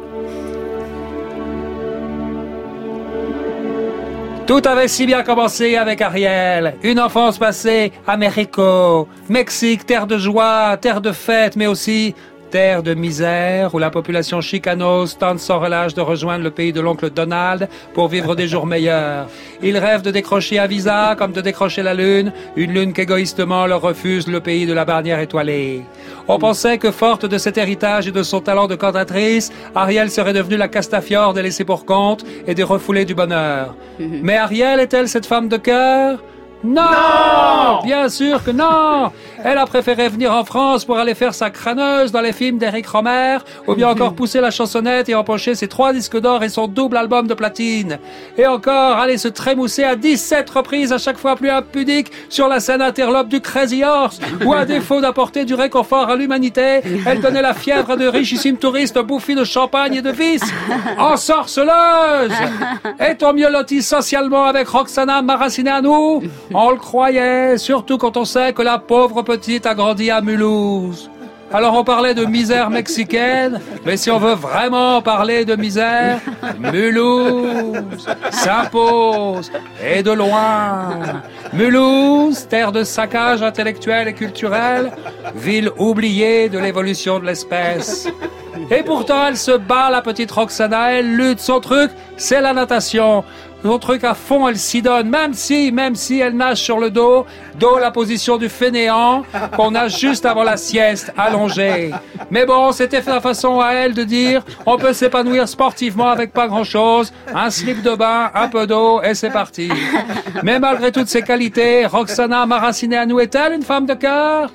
Tout avait si bien commencé avec Ariel. Une enfance passée à Mexico. Mexique, terre de joie, terre de fête, mais aussi terre de misère, où la population chicanoise tente sans relâche de rejoindre le pays de l'oncle Donald pour vivre des jours meilleurs. Ils rêvent de décrocher un visa comme de décrocher la lune, une lune qu'égoïstement leur refuse le pays de la bannière étoilée. On pensait que forte de cet héritage et de son talent de cantatrice, Ariel serait devenue la Castafiore des laissés pour compte et des refoulés du bonheur. Mais Ariel est-elle cette femme de cœur? Non! Bien sûr que non! Elle a préféré venir en France pour aller faire sa crâneuse dans les films d'Éric Romer, ou bien encore pousser la chansonnette et empocher ses 3 disques d'or et son double album de platine. Et encore aller se trémousser à 17 reprises à chaque fois plus impudique sur la scène interlope du Crazy Horse, où à défaut d'apporter du réconfort à l'humanité, elle donnait la fièvre à de richissimes touristes bouffis de champagne et de vice. Ensorceleuse! Est-on mieux loti socialement avec Roxana Maracineanu? On le croyait, surtout quand on sait que la pauvre petite a grandi à Mulhouse. Alors on parlait de misère mexicaine, mais si on veut vraiment parler de misère, Mulhouse s'impose, et de loin. Mulhouse, terre de saccage intellectuel et culturel, ville oubliée de l'évolution de l'espèce. Et pourtant elle se bat, la petite Roxana, elle lutte, son truc, c'est la natation. Son truc à fond, elle s'y donne, même si elle nage sur le dos, la position du fainéant, qu'on nage juste avant la sieste, allongée. Mais bon, c'était la façon à elle de dire, on peut s'épanouir sportivement avec pas grand chose, un slip de bain, un peu d'eau, et c'est parti. Mais malgré toutes ces qualités, Roxana Maracineanu est-elle une femme de cœur?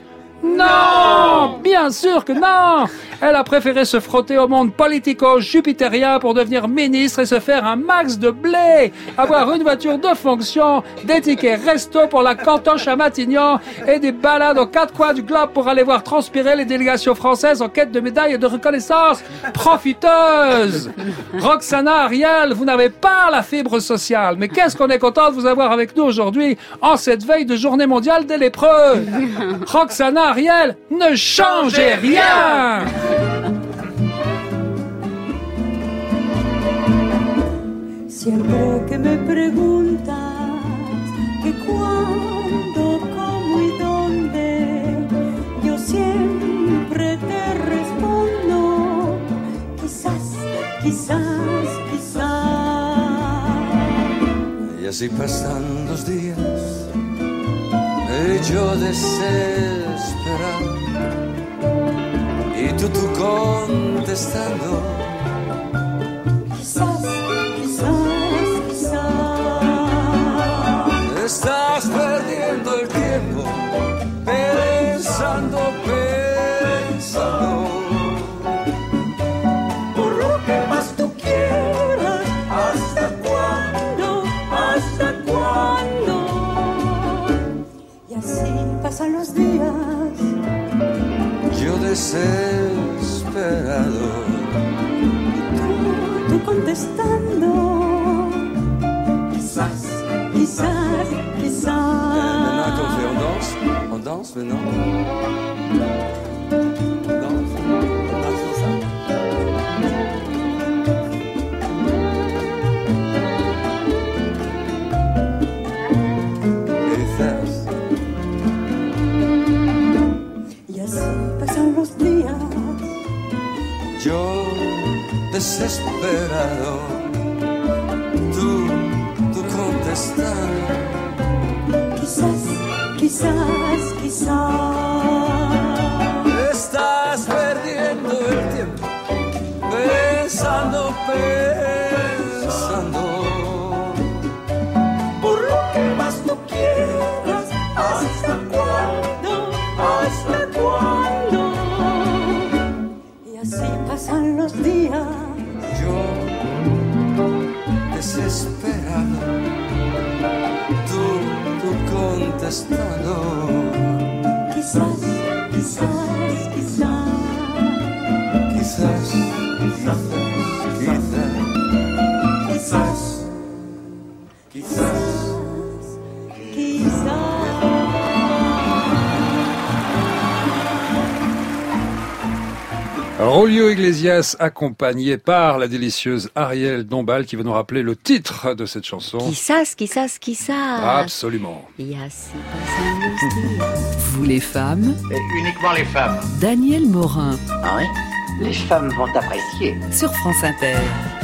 Non, bien sûr que non. Elle a préféré se frotter au monde politico-jupitérien pour devenir ministre et se faire un max de blé, avoir une voiture de fonction, des tickets resto pour la cantoche à Matignon et des balades aux quatre coins du globe pour aller voir transpirer les délégations françaises en quête de médailles et de reconnaissance. Profiteuse. Roxana, Ariel, vous n'avez pas la fibre sociale, mais qu'est-ce qu'on est content de vous avoir avec nous aujourd'hui en cette veille de journée mondiale des lépreux. Roxana, Ariel, ne changez rien. Siempre que me preguntas que cuándo, cómo y dónde, yo siempre te respondo, quizás, quizás, quizás. Y así pasan los días, y yo desesperado, y tú contestando, quizás, quizás, quizás. Estás perdiendo el tiempo, pensando, pensando. Por lo que más tú quieras, ¿hasta cuándo? ¿Hasta cuándo? Y así pasan los días, yo desesperado, tú contestando, quizás, quizás, quizás. On danse maintenant. Yo desesperado, tú contestando, quizás, quizás, quizás. Estás perdiendo el tiempo, pensando, pensando. Por lo que más tú quieras, ¿hasta cuándo? ¿Hasta cuándo? Así pasan los días, yo desesperado, tú contestando, quizás, quizás, quizás, quizás, quizás, quizás, quizás, quizás. Julio Iglesias, accompagné par la délicieuse Ariel Dombal, qui va nous rappeler le titre de cette chanson. Quizás, quizás, quizás. Absolument. Vous les femmes. Uniquement les femmes. Daniel Morin. Ah oui? Les femmes vont apprécier. Sur France Inter.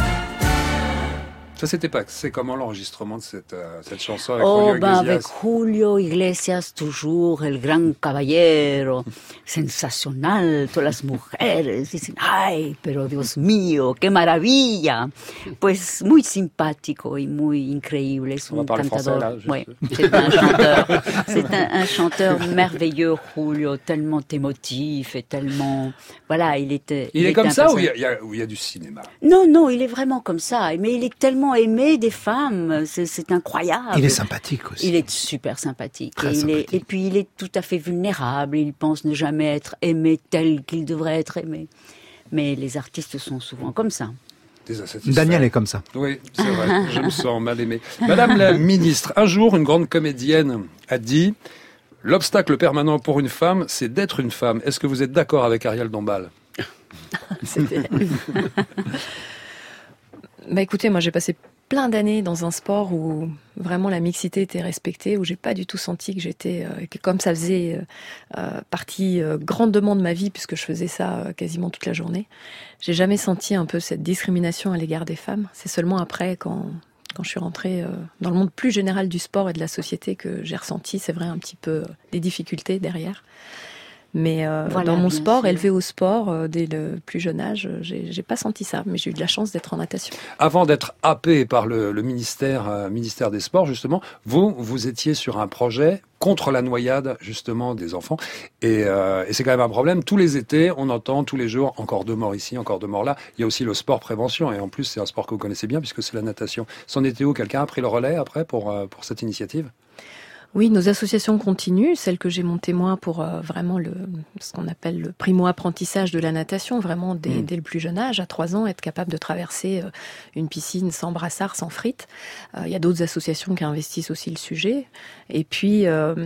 Ça, c'était pas. C'est comment l'enregistrement de cette chanson avec Julio Iglesias? Avec Julio Iglesias, toujours el gran caballero, sensacional, todas las mujeres dicen, ay, pero Dios mío, qué maravilla. Pues muy simpático y muy increíble, es un cantador. Français, là, ouais, c'est un chanteur merveilleux, Julio, tellement émotif et tellement, voilà, il est comme ça ou il y a du cinéma? Non, il est vraiment comme ça, mais il est tellement aimé des femmes, c'est incroyable. Il est sympathique aussi. Il est super sympathique. Sympathique. Et puis il est tout à fait vulnérable, il pense ne jamais être aimé tel qu'il devrait être aimé. Mais les artistes sont souvent comme ça. Daniel est comme ça. Oui, c'est vrai, je me sens mal aimé. Madame la ministre, un jour, une grande comédienne a dit « L'obstacle permanent pour une femme, c'est d'être une femme ». Est-ce que vous êtes d'accord avec Ariel Dombal? Écoutez, moi j'ai passé plein d'années dans un sport où vraiment la mixité était respectée, où j'ai pas du tout senti que j'étais, que comme ça faisait partie grandement de ma vie, puisque je faisais ça quasiment toute la journée, j'ai jamais senti un peu cette discrimination à l'égard des femmes. C'est seulement après, quand je suis rentrée dans le monde plus général du sport et de la société, que j'ai ressenti, c'est vrai, un petit peu des difficultés derrière. Mais Voilà, dans mon bien sport, sûr. élevé au sport, dès le plus jeune âge, j'ai pas senti ça. Mais j'ai eu de la chance d'être en natation. Avant d'être happé par le ministère des Sports, justement, vous étiez sur un projet contre la noyade, justement, des enfants. Et c'est quand même un problème. Tous les étés, on entend tous les jours, encore 2 morts ici, encore 2 morts là. Il y a aussi le sport prévention. Et en plus, c'est un sport que vous connaissez bien, puisque c'est la natation. C'en était où? Quelqu'un a pris le relais après pour cette initiative? Oui, nos associations continuent, celle que j'ai montée moi pour vraiment ce qu'on appelle le primo-apprentissage de la natation, vraiment dès le plus jeune âge, à 3 ans, être capable de traverser une piscine sans brassard, sans frites. Il y a d'autres associations qui investissent aussi le sujet. Et puis,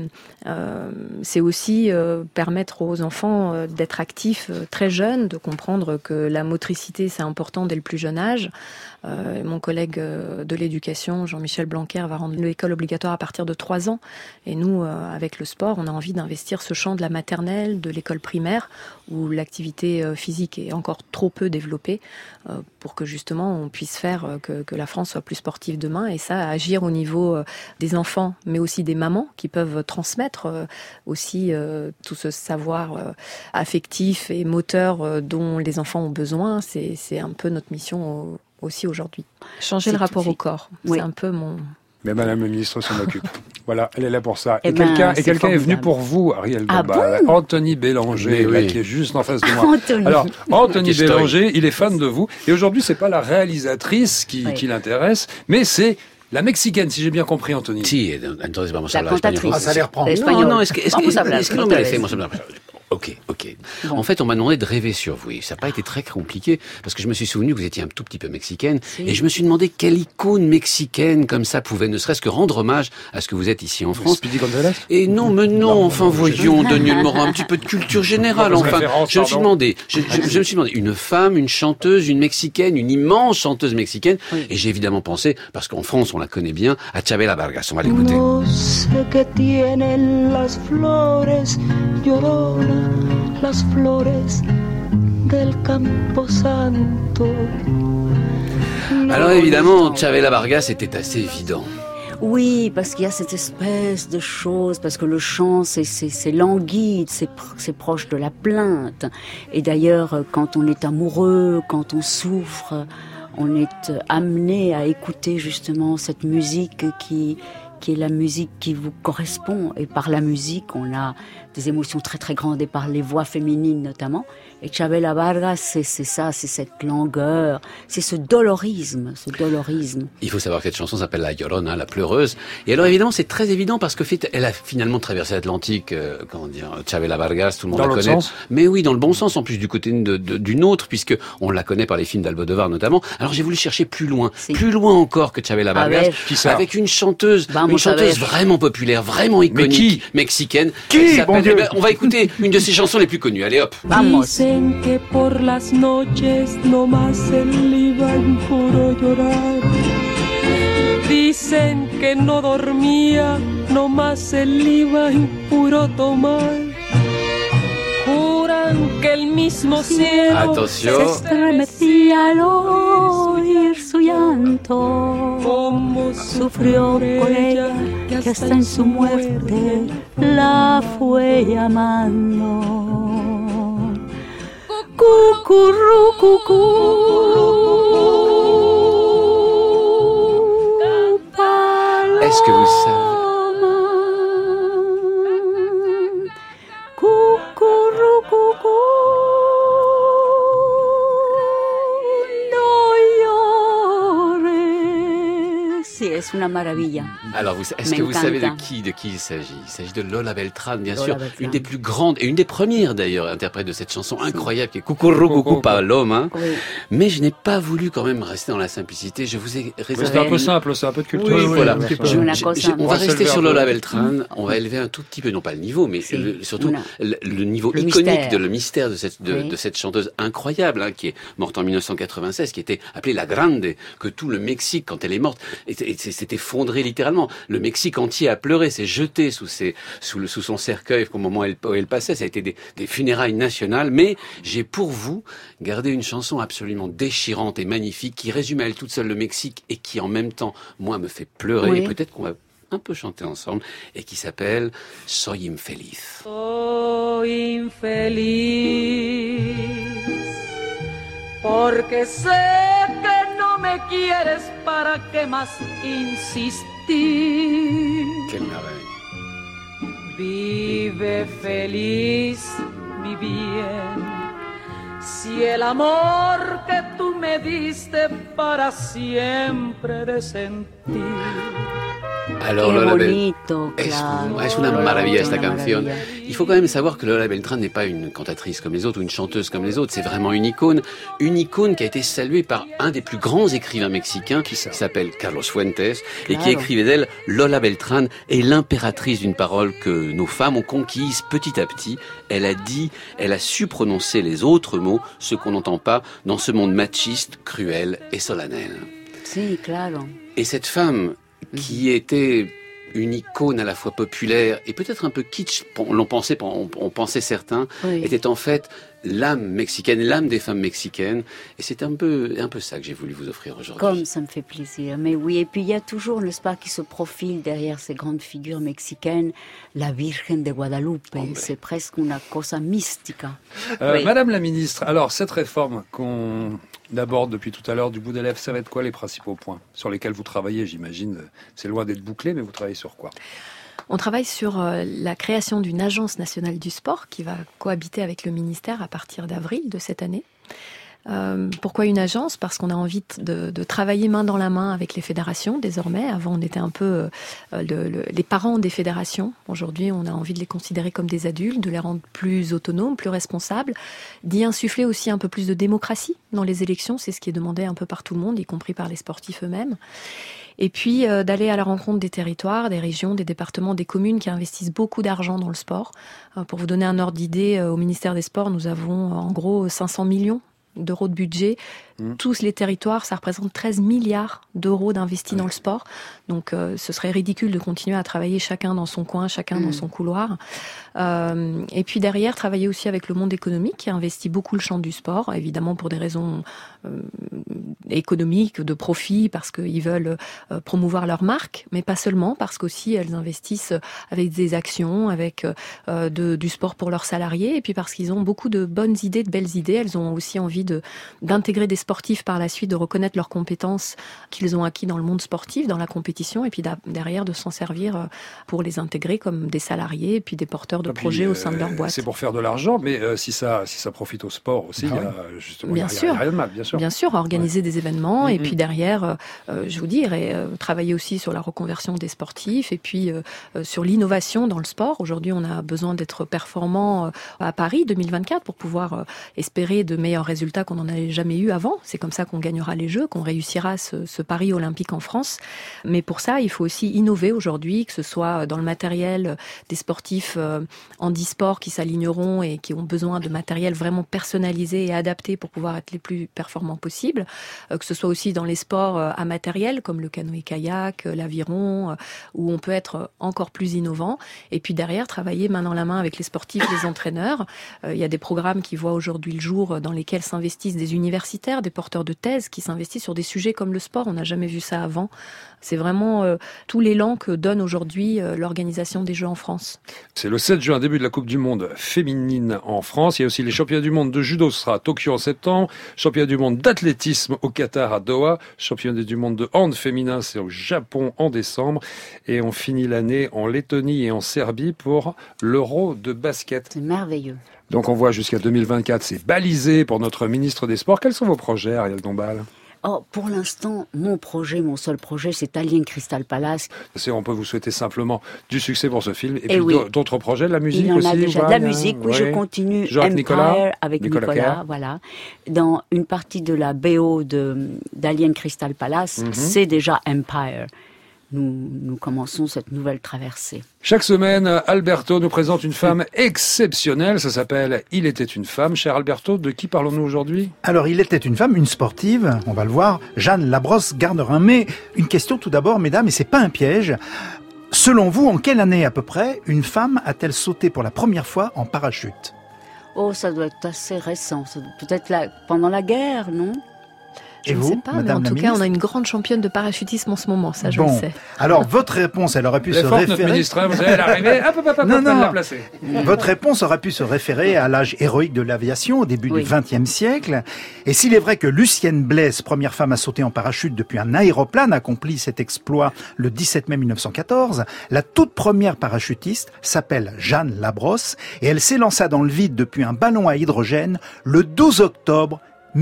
c'est aussi permettre aux enfants d'être actifs très jeunes, de comprendre que la motricité, c'est important dès le plus jeune âge. Mon collègue de l'éducation, Jean-Michel Blanquer, va rendre l'école obligatoire à partir de 3 ans. Et nous, avec le sport, on a envie d'investir ce champ de la maternelle, de l'école primaire, où l'activité physique est encore trop peu développée, pour que justement on puisse faire que la France soit plus sportive demain. Et ça, agir au niveau des enfants, mais aussi des mamans, qui peuvent transmettre aussi tout ce savoir affectif et moteur dont les enfants ont besoin. C'est un peu notre mission aussi aujourd'hui. Changer le rapport au corps, c'est un peu mon... Mais Madame le ministre s'en occupe. Voilà, elle est là pour ça. Et ben, quelqu'un est venu pour vous, Ariel Dombal. Bon Anthony Bélanger, là, qui est juste en face de moi. Anthony. Alors, Anthony Bélanger, il est fan de vous. Et aujourd'hui, c'est pas la réalisatrice qui l'intéresse, mais c'est la Mexicaine, si j'ai bien compris, Anthony. Si, entonces vamos a La hablar cantatrice. español. Ah, ça a l'air prendre. No, es que Vamos a hablar no otra merecemos vez. hablar. Ok. En fait, on m'a demandé de rêver sur vous. Et ça n'a pas été très compliqué, parce que je me suis souvenu que vous étiez un tout petit peu mexicaine. Et je me suis demandé quelle icône mexicaine comme ça pouvait ne serait-ce que rendre hommage à ce que vous êtes ici en France. Speedy Gonzales. Et non, enfin voyons, Daniel Morin, un petit peu de culture générale, enfin. Je me suis demandé, une femme, une chanteuse, une mexicaine, une immense chanteuse mexicaine. Et j'ai évidemment pensé, parce qu'en France, on la connaît bien, à Chabela Vargas. On va l'écouter. No sé qué tienen las flores, llorona, las flores del Camposanto. Alors évidemment, Chabela Vargas était assez évident. Oui, parce qu'il y a cette espèce de chose, parce que le chant, c'est languide, c'est proche de la plainte. Et d'ailleurs, quand on est amoureux, quand on souffre, on est amené à écouter justement cette musique qui est la musique qui vous correspond. Et par la musique, on a des émotions très très grandes, et par les voix féminines notamment. Et Chabela Vargas, c'est ça, c'est cette langueur, c'est ce dolorisme. Il faut savoir que cette chanson s'appelle La Llorona, la pleureuse. Et alors évidemment, c'est très évident parce que elle a finalement traversé l'Atlantique, Chabela Vargas, tout le monde la connaît. Sens. Mais oui, dans le bon sens, en plus du côté d'une autre, puisque on la connaît par les films d'Almodovar notamment. Alors j'ai voulu chercher plus loin encore que Chabela Vargas, avec une chanteuse vraiment populaire, vraiment iconique, mexicaine. On va écouter une de ses chansons les plus connues. Allez hop. Dicen que por las noches nomás él iba en puro llorar. Dicen que no dormía, nomás él iba en puro tomar. Juran que el mismo cielo se estremecía al oír su llanto. Como sufrió por ella, que hasta en su muerte la fue llamando. Cucurrucucú. Est-ce que vous savez? Es una maravilla. Alors, est-ce que vous savez de qui il s'agit? Il s'agit de Lola Beltrán, bien sûr, une des plus grandes et une des premières d'ailleurs interprètes de cette chanson incroyable qui est Cucurrucucú Paloma. Oui. Mais je n'ai pas voulu quand même rester dans la simplicité. Je vous ai réservé. C'est un peu simple, c'est un peu de culture. Oui, voilà. On va rester sur Lola Beltrán. On va élever un tout petit peu, non pas le niveau, mais surtout le niveau iconique de le mystère de cette chanteuse incroyable, qui est morte en 1996, qui était appelée La Grande, que tout le Mexique, quand elle est morte, s'est effondré littéralement. Le Mexique entier a pleuré, s'est jeté sous son cercueil au moment où elle passait. Ça a été des funérailles nationales. Mais j'ai pour vous gardé une chanson absolument déchirante et magnifique qui résume à elle toute seule le Mexique et qui en même temps, moi, me fait pleurer. Oui. Et peut-être qu'on va un peu chanter ensemble et qui s'appelle Soy infeliz. Soy infeliz porque sé que no me quieres, para qué más insistir. Quelle merveille. Vive feliz, mi bien, si el amor que tú me diste para siempre de sentir. Alors, Lola Beltrán, es una maravilla esta canción. Il faut quand même savoir que Lola Beltrán n'est pas une cantatrice comme les autres ou une chanteuse comme les autres. C'est vraiment une icône qui a été saluée par un des plus grands écrivains mexicains qui s'appelle Carlos Fuentes et qui écrivait d'elle Lola Beltrán est l'impératrice d'une parole que nos femmes ont conquise petit à petit. Elle a su prononcer les autres mots, ceux qu'on n'entend pas dans ce monde machiste, cruel et solennel. Si, claro. Et cette femme qui était une icône à la fois populaire et peut-être un peu kitsch, on pensait certains, était en fait l'âme mexicaine, l'âme des femmes mexicaines. Et c'est un peu ça que j'ai voulu vous offrir aujourd'hui. Comme ça me fait plaisir. Mais oui, et puis il y a toujours, n'est-ce pas, qui se profile derrière ces grandes figures mexicaines, la Virgen de Guadalupe. C'est presque une cosa mystica. Madame la ministre, alors cette réforme qu'on aborde depuis tout à l'heure du bout des lèvres, ça va être quoi les principaux points sur lesquels vous travaillez, j'imagine? C'est loin d'être bouclé, mais vous travaillez sur quoi? On travaille sur la création d'une agence nationale du sport qui va cohabiter avec le ministère à partir d'avril de cette année. Pourquoi une agence? Parce qu'on a envie de travailler main dans la main avec les fédérations désormais. Avant, on était un peu les parents des fédérations. Aujourd'hui, on a envie de les considérer comme des adultes, de les rendre plus autonomes, plus responsables, d'y insuffler aussi un peu plus de démocratie dans les élections. C'est ce qui est demandé un peu par tout le monde, y compris par les sportifs eux-mêmes. Et puis d'aller à la rencontre des territoires, des régions, des départements, des communes qui investissent beaucoup d'argent dans le sport. Pour vous donner un ordre d'idée, au ministère des Sports, nous avons en gros 500 millions d'euros de budget. Tous les territoires, ça représente 13 milliards d'euros d'investis dans le sport. Donc ce serait ridicule de continuer à travailler chacun dans son coin, chacun dans son couloir. Et puis derrière, travailler aussi avec le monde économique qui investit beaucoup le champ du sport, évidemment pour des raisons économiques, de profit, parce qu'ils veulent promouvoir leur marque, mais pas seulement, parce qu'aussi elles investissent avec des actions, avec du sport pour leurs salariés, et puis parce qu'ils ont beaucoup de bonnes idées, de belles idées. Elles ont aussi envie d'intégrer des sportifs par la suite, de reconnaître leurs compétences qu'ils ont acquis dans le monde sportif, dans la compétition, et puis derrière de s'en servir pour les intégrer comme des salariés et puis des porteurs de projets au sein de leur boîte. C'est pour faire de l'argent, mais si ça profite au sport aussi, il y a justement rien de mal, bien sûr. Bien sûr, organiser des événements et puis derrière, je vous dirais, travailler aussi sur la reconversion des sportifs et puis sur l'innovation dans le sport. Aujourd'hui, on a besoin d'être performant à Paris 2024 pour pouvoir espérer de meilleurs résultats qu'on n'en avait jamais eu avant. C'est comme ça qu'on gagnera les Jeux, qu'on réussira ce pari olympique en France. Mais pour ça, il faut aussi innover aujourd'hui, que ce soit dans le matériel des sportifs handisport qui s'aligneront et qui ont besoin de matériel vraiment personnalisé et adapté pour pouvoir être les plus performants possibles, que ce soit aussi dans les sports à matériel comme le canoë-kayak, l'aviron, où on peut être encore plus innovant. Et puis derrière, travailler main dans la main avec les sportifs, les entraîneurs. Il y a des programmes qui voient aujourd'hui le jour dans lesquels s'investissent des universitaires, des porteurs de thèse qui s'investissent sur des sujets comme le sport. On n'a jamais vu ça avant. C'est vraiment tout l'élan que donne aujourd'hui l'organisation des Jeux en France. C'est le 7 juin, début de la Coupe du Monde féminine en France. Il y a aussi les championnats du monde de judo, ce sera à Tokyo en septembre. Championnat du monde d'athlétisme au Qatar à Doha. Championnat du monde de hand féminin, c'est au Japon en décembre. Et on finit l'année en Lettonie et en Serbie pour l'Euro de basket. C'est merveilleux. Donc on voit jusqu'à 2024, c'est balisé pour notre ministre des Sports. Quels sont vos projets, Ariel Dombal ? Pour l'instant, mon seul projet, c'est Alien Crystal Palace. On peut vous souhaiter simplement du succès pour ce film. Et puis d'autres projets, de la musique aussi. Il y en a déjà de la musique, oui, je continue Empire avec Nicolas, voilà. Dans une partie de la BO d'Alien Crystal Palace, c'est déjà Empire. Nous commençons cette nouvelle traversée. Chaque semaine, Alberto nous présente une femme exceptionnelle. Ça s'appelle « Il était une femme ». Cher Alberto, de qui parlons-nous aujourd'hui ? Alors, il était une femme, une sportive, on va le voir, Jeanne Labrosse-Garnerin. Mais une question tout d'abord, mesdames, et c'est pas un piège. Selon vous, en quelle année à peu près, une femme a-t-elle sauté pour la première fois en parachute ? Ça doit être assez récent. Peut-être pendant la guerre, non ? Je ne sais pas, mais en tout cas, on a une grande championne de parachutisme en ce moment, ça je le sais. Alors, votre réponse, elle aurait pu se référer... notre ministre, vous allez l'arriver, la placer. Votre réponse aurait pu se référer à l'âge héroïque de l'aviation, au début du XXe siècle. Et s'il est vrai que Lucienne Blaise, première femme à sauter en parachute depuis un aéroplane, accomplit cet exploit le 17 mai 1914, la toute première parachutiste s'appelle Jeanne Labrosse et elle s'élança dans le vide depuis un ballon à hydrogène le 12 octobre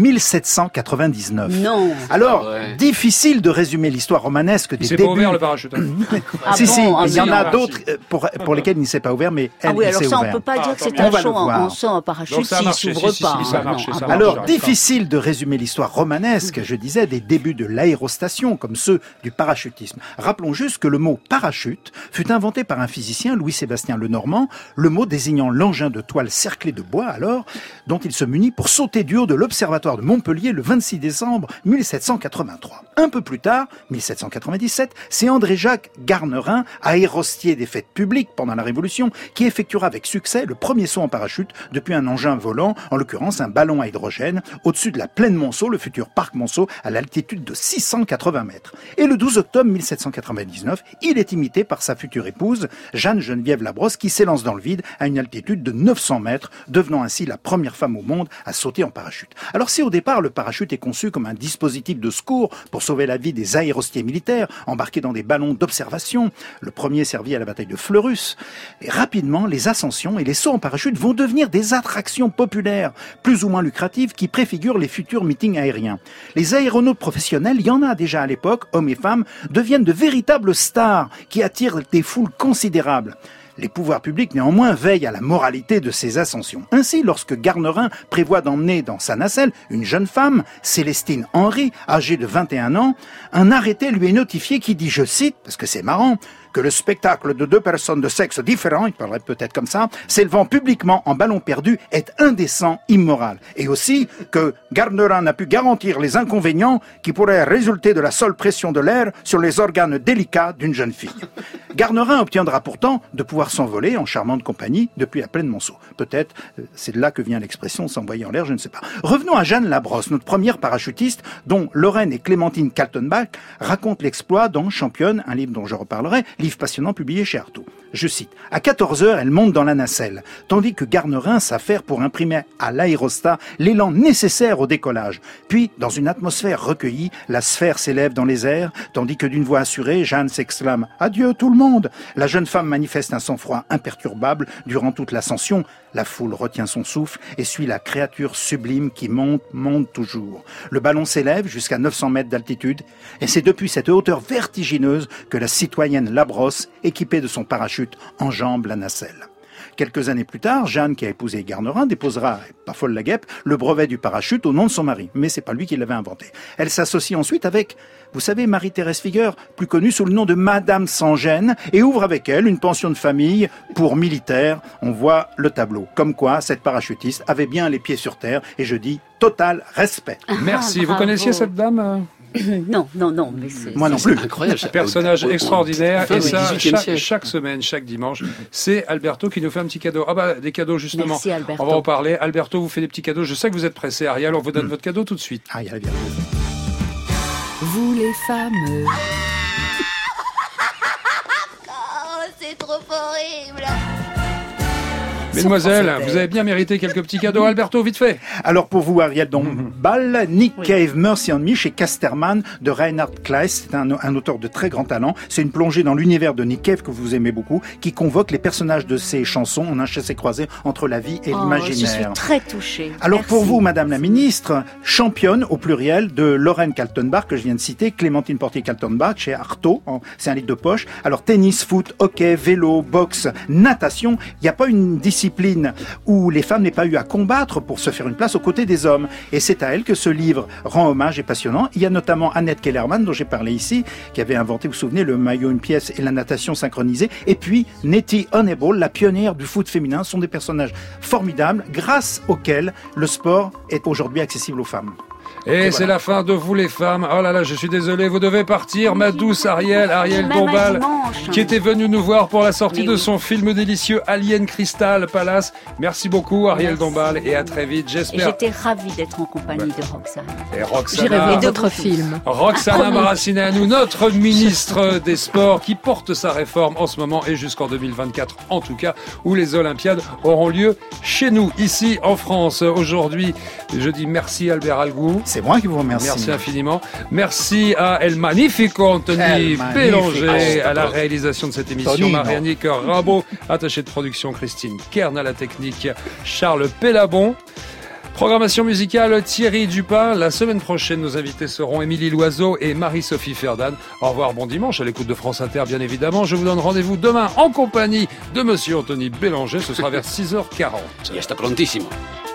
1799. Non. Alors, difficile de résumer l'histoire romanesque des débuts. Il s'est pas ouvert le parachute. Si, il y en a d'autres pour lesquels il ne s'est pas ouvert, mais elle, il s'est ouvert. Alors ça, on peut pas dire que c'est un saut en parachute s'il s'ouvre pas. Alors, difficile de résumer l'histoire romanesque, je disais, des débuts de l'aérostation, comme ceux du parachutisme. Rappelons juste que le mot parachute fut inventé par un physicien, Louis-Sébastien Lenormand, le mot désignant l'engin de toile cerclé de bois, alors, dont il se munit pour sauter du haut de l'observatoire de Montpellier le 26 décembre 1783. Un peu plus tard, 1797, c'est André-Jacques Garnerin, aérostier des fêtes publiques pendant la Révolution, qui effectuera avec succès le premier saut en parachute depuis un engin volant, en l'occurrence un ballon à hydrogène, au-dessus de la plaine Monceau, le futur parc Monceau, à l'altitude de 680 mètres. Et le 12 octobre 1799, il est imité par sa future épouse, Jeanne Geneviève Labrosse, qui s'élance dans le vide à une altitude de 900 mètres, devenant ainsi la première femme au monde à sauter en parachute. Alors si au départ le parachute est conçu comme un dispositif de secours pour sauver la vie des aérostiers militaires embarqués dans des ballons d'observation, le premier servi à la bataille de Fleurus, et rapidement les ascensions et les sauts en parachute vont devenir des attractions populaires, plus ou moins lucratives, qui préfigurent les futurs meetings aériens. Les aéronautes professionnels, il y en a déjà à l'époque, hommes et femmes, deviennent de véritables stars qui attirent des foules considérables. Les pouvoirs publics, néanmoins, veillent à la moralité de ces ascensions. Ainsi, lorsque Garnerin prévoit d'emmener dans sa nacelle une jeune femme, Célestine Henry, âgée de 21 ans, un arrêté lui est notifié qui dit, je cite, parce que c'est marrant, que le spectacle de deux personnes de sexe différents, il parlerait peut-être comme ça, s'élevant publiquement en ballon perdu est indécent, immoral. Et aussi que Garnerin n'a pu garantir les inconvénients qui pourraient résulter de la seule pression de l'air sur les organes délicats d'une jeune fille. Garnerin obtiendra pourtant de pouvoir s'envoler en charmante compagnie depuis la plaine Monceau. Peut-être, c'est de là que vient l'expression s'envoyer en l'air, je ne sais pas. Revenons à Jeanne Labrosse, notre première parachutiste, dont Lorraine et Clémentine Kaltenbach racontent l'exploit dans Championne, un livre dont je reparlerai, livre passionnant publié chez Artaud. Je cite, « À 14h, elle monte dans la nacelle, tandis que Garnerin s'affaire pour imprimer à l'aérostat l'élan nécessaire au décollage. Puis, dans une atmosphère recueillie, la sphère s'élève dans les airs, tandis que d'une voix assurée, Jeanne s'exclame « Adieu tout le monde !» La jeune femme manifeste un sang-froid imperturbable durant toute l'ascension. La foule retient son souffle et suit la créature sublime qui monte toujours. Le ballon s'élève jusqu'à 900 mètres d'altitude et c'est depuis cette hauteur vertigineuse que la citoyenne Labrosse, équipée de son parachute, enjambe la nacelle. Quelques années plus tard, Jeanne, qui a épousé Garnerin, déposera, pas folle la guêpe, le brevet du parachute au nom de son mari. Mais c'est pas lui qui l'avait inventé. Elle s'associe ensuite avec, vous savez, Marie-Thérèse Figueur, plus connue sous le nom de Madame Sans-Gêne, et ouvre avec elle une pension de famille pour militaires. On voit le tableau. Comme quoi, cette parachutiste avait bien les pieds sur terre, et je dis total respect. Merci. Vous connaissiez cette dame ? Non, mais c'est... Moi non plus. Incroyable. Personnage extraordinaire. Et ça, siècle. chaque semaine, chaque dimanche, c'est Alberto qui nous fait un petit cadeau. Ah bah, des cadeaux justement. Merci, Alberto. On va en parler. Alberto vous fait des petits cadeaux. Je sais que vous êtes pressé, Ariel. On vous donne votre cadeau tout de suite. Ariel, bien. Vous les femmes. Oh, c'est trop horrible. Mesdemoiselles, vous avez bien mérité quelques petits cadeaux. Alberto, vite fait. Alors pour vous, Ariel Dombal, Nick Cave, Mercy on Me chez Casterman de Reinhard Kleist. C'est un auteur de très grand talent. C'est une plongée dans l'univers de Nick Cave que vous aimez beaucoup, qui convoque les personnages de ses chansons en un chassé-croisé entre la vie et l'imaginaire. Je suis très touchée. Alors Merci. pour vous, Madame la Ministre, championne au pluriel de Lorraine Kaltenbach, que je viens de citer, Clémentine Portier-Kaltenbach chez Artaud. C'est un livre de poche. Alors tennis, foot, hockey, vélo, boxe, natation. Il n'y a pas une discipline où les femmes n'aient pas eu à combattre pour se faire une place aux côtés des hommes. Et c'est à elle que ce livre rend hommage et passionnant. Il y a notamment Annette Kellerman, dont j'ai parlé ici, qui avait inventé, vous vous souvenez, le maillot une pièce et la natation synchronisée. Et puis Nettie Honeyball, la pionnière du foot féminin, sont des personnages formidables grâce auxquels le sport est aujourd'hui accessible aux femmes. Et c'est la fin de Vous les femmes. Oh là là, je suis désolé, vous devez partir, ma douce Ariel Dombal, qui était venue nous voir pour la sortie de son film délicieux Alien Crystal Palace. Merci beaucoup Ariel Dombal et à très vite, j'espère. Et j'étais ravie d'être en compagnie de Roxane. Et Roxana, j'irai voir d'autres films. Roxana Maracineanu, notre ministre des Sports, qui porte sa réforme en ce moment et jusqu'en 2024 en tout cas, où les Olympiades auront lieu chez nous, ici en France. Aujourd'hui, je dis merci Albert Algou. C'est moi qui vous remercie. Merci infiniment. Merci à El Magnifico Anthony Bélanger à la réalisation de cette émission. Marianne Rabot, attachée de production Christine Kern à la technique, Charles Pellabon. Programmation musicale Thierry Dupin. La semaine prochaine, nos invités seront Émilie Loiseau et Marie-Sophie Ferdan. Au revoir, bon dimanche à l'écoute de France Inter, bien évidemment. Je vous donne rendez-vous demain en compagnie de Monsieur Anthony Bélanger. Ce sera vers 6h40. Y hasta prontissimo.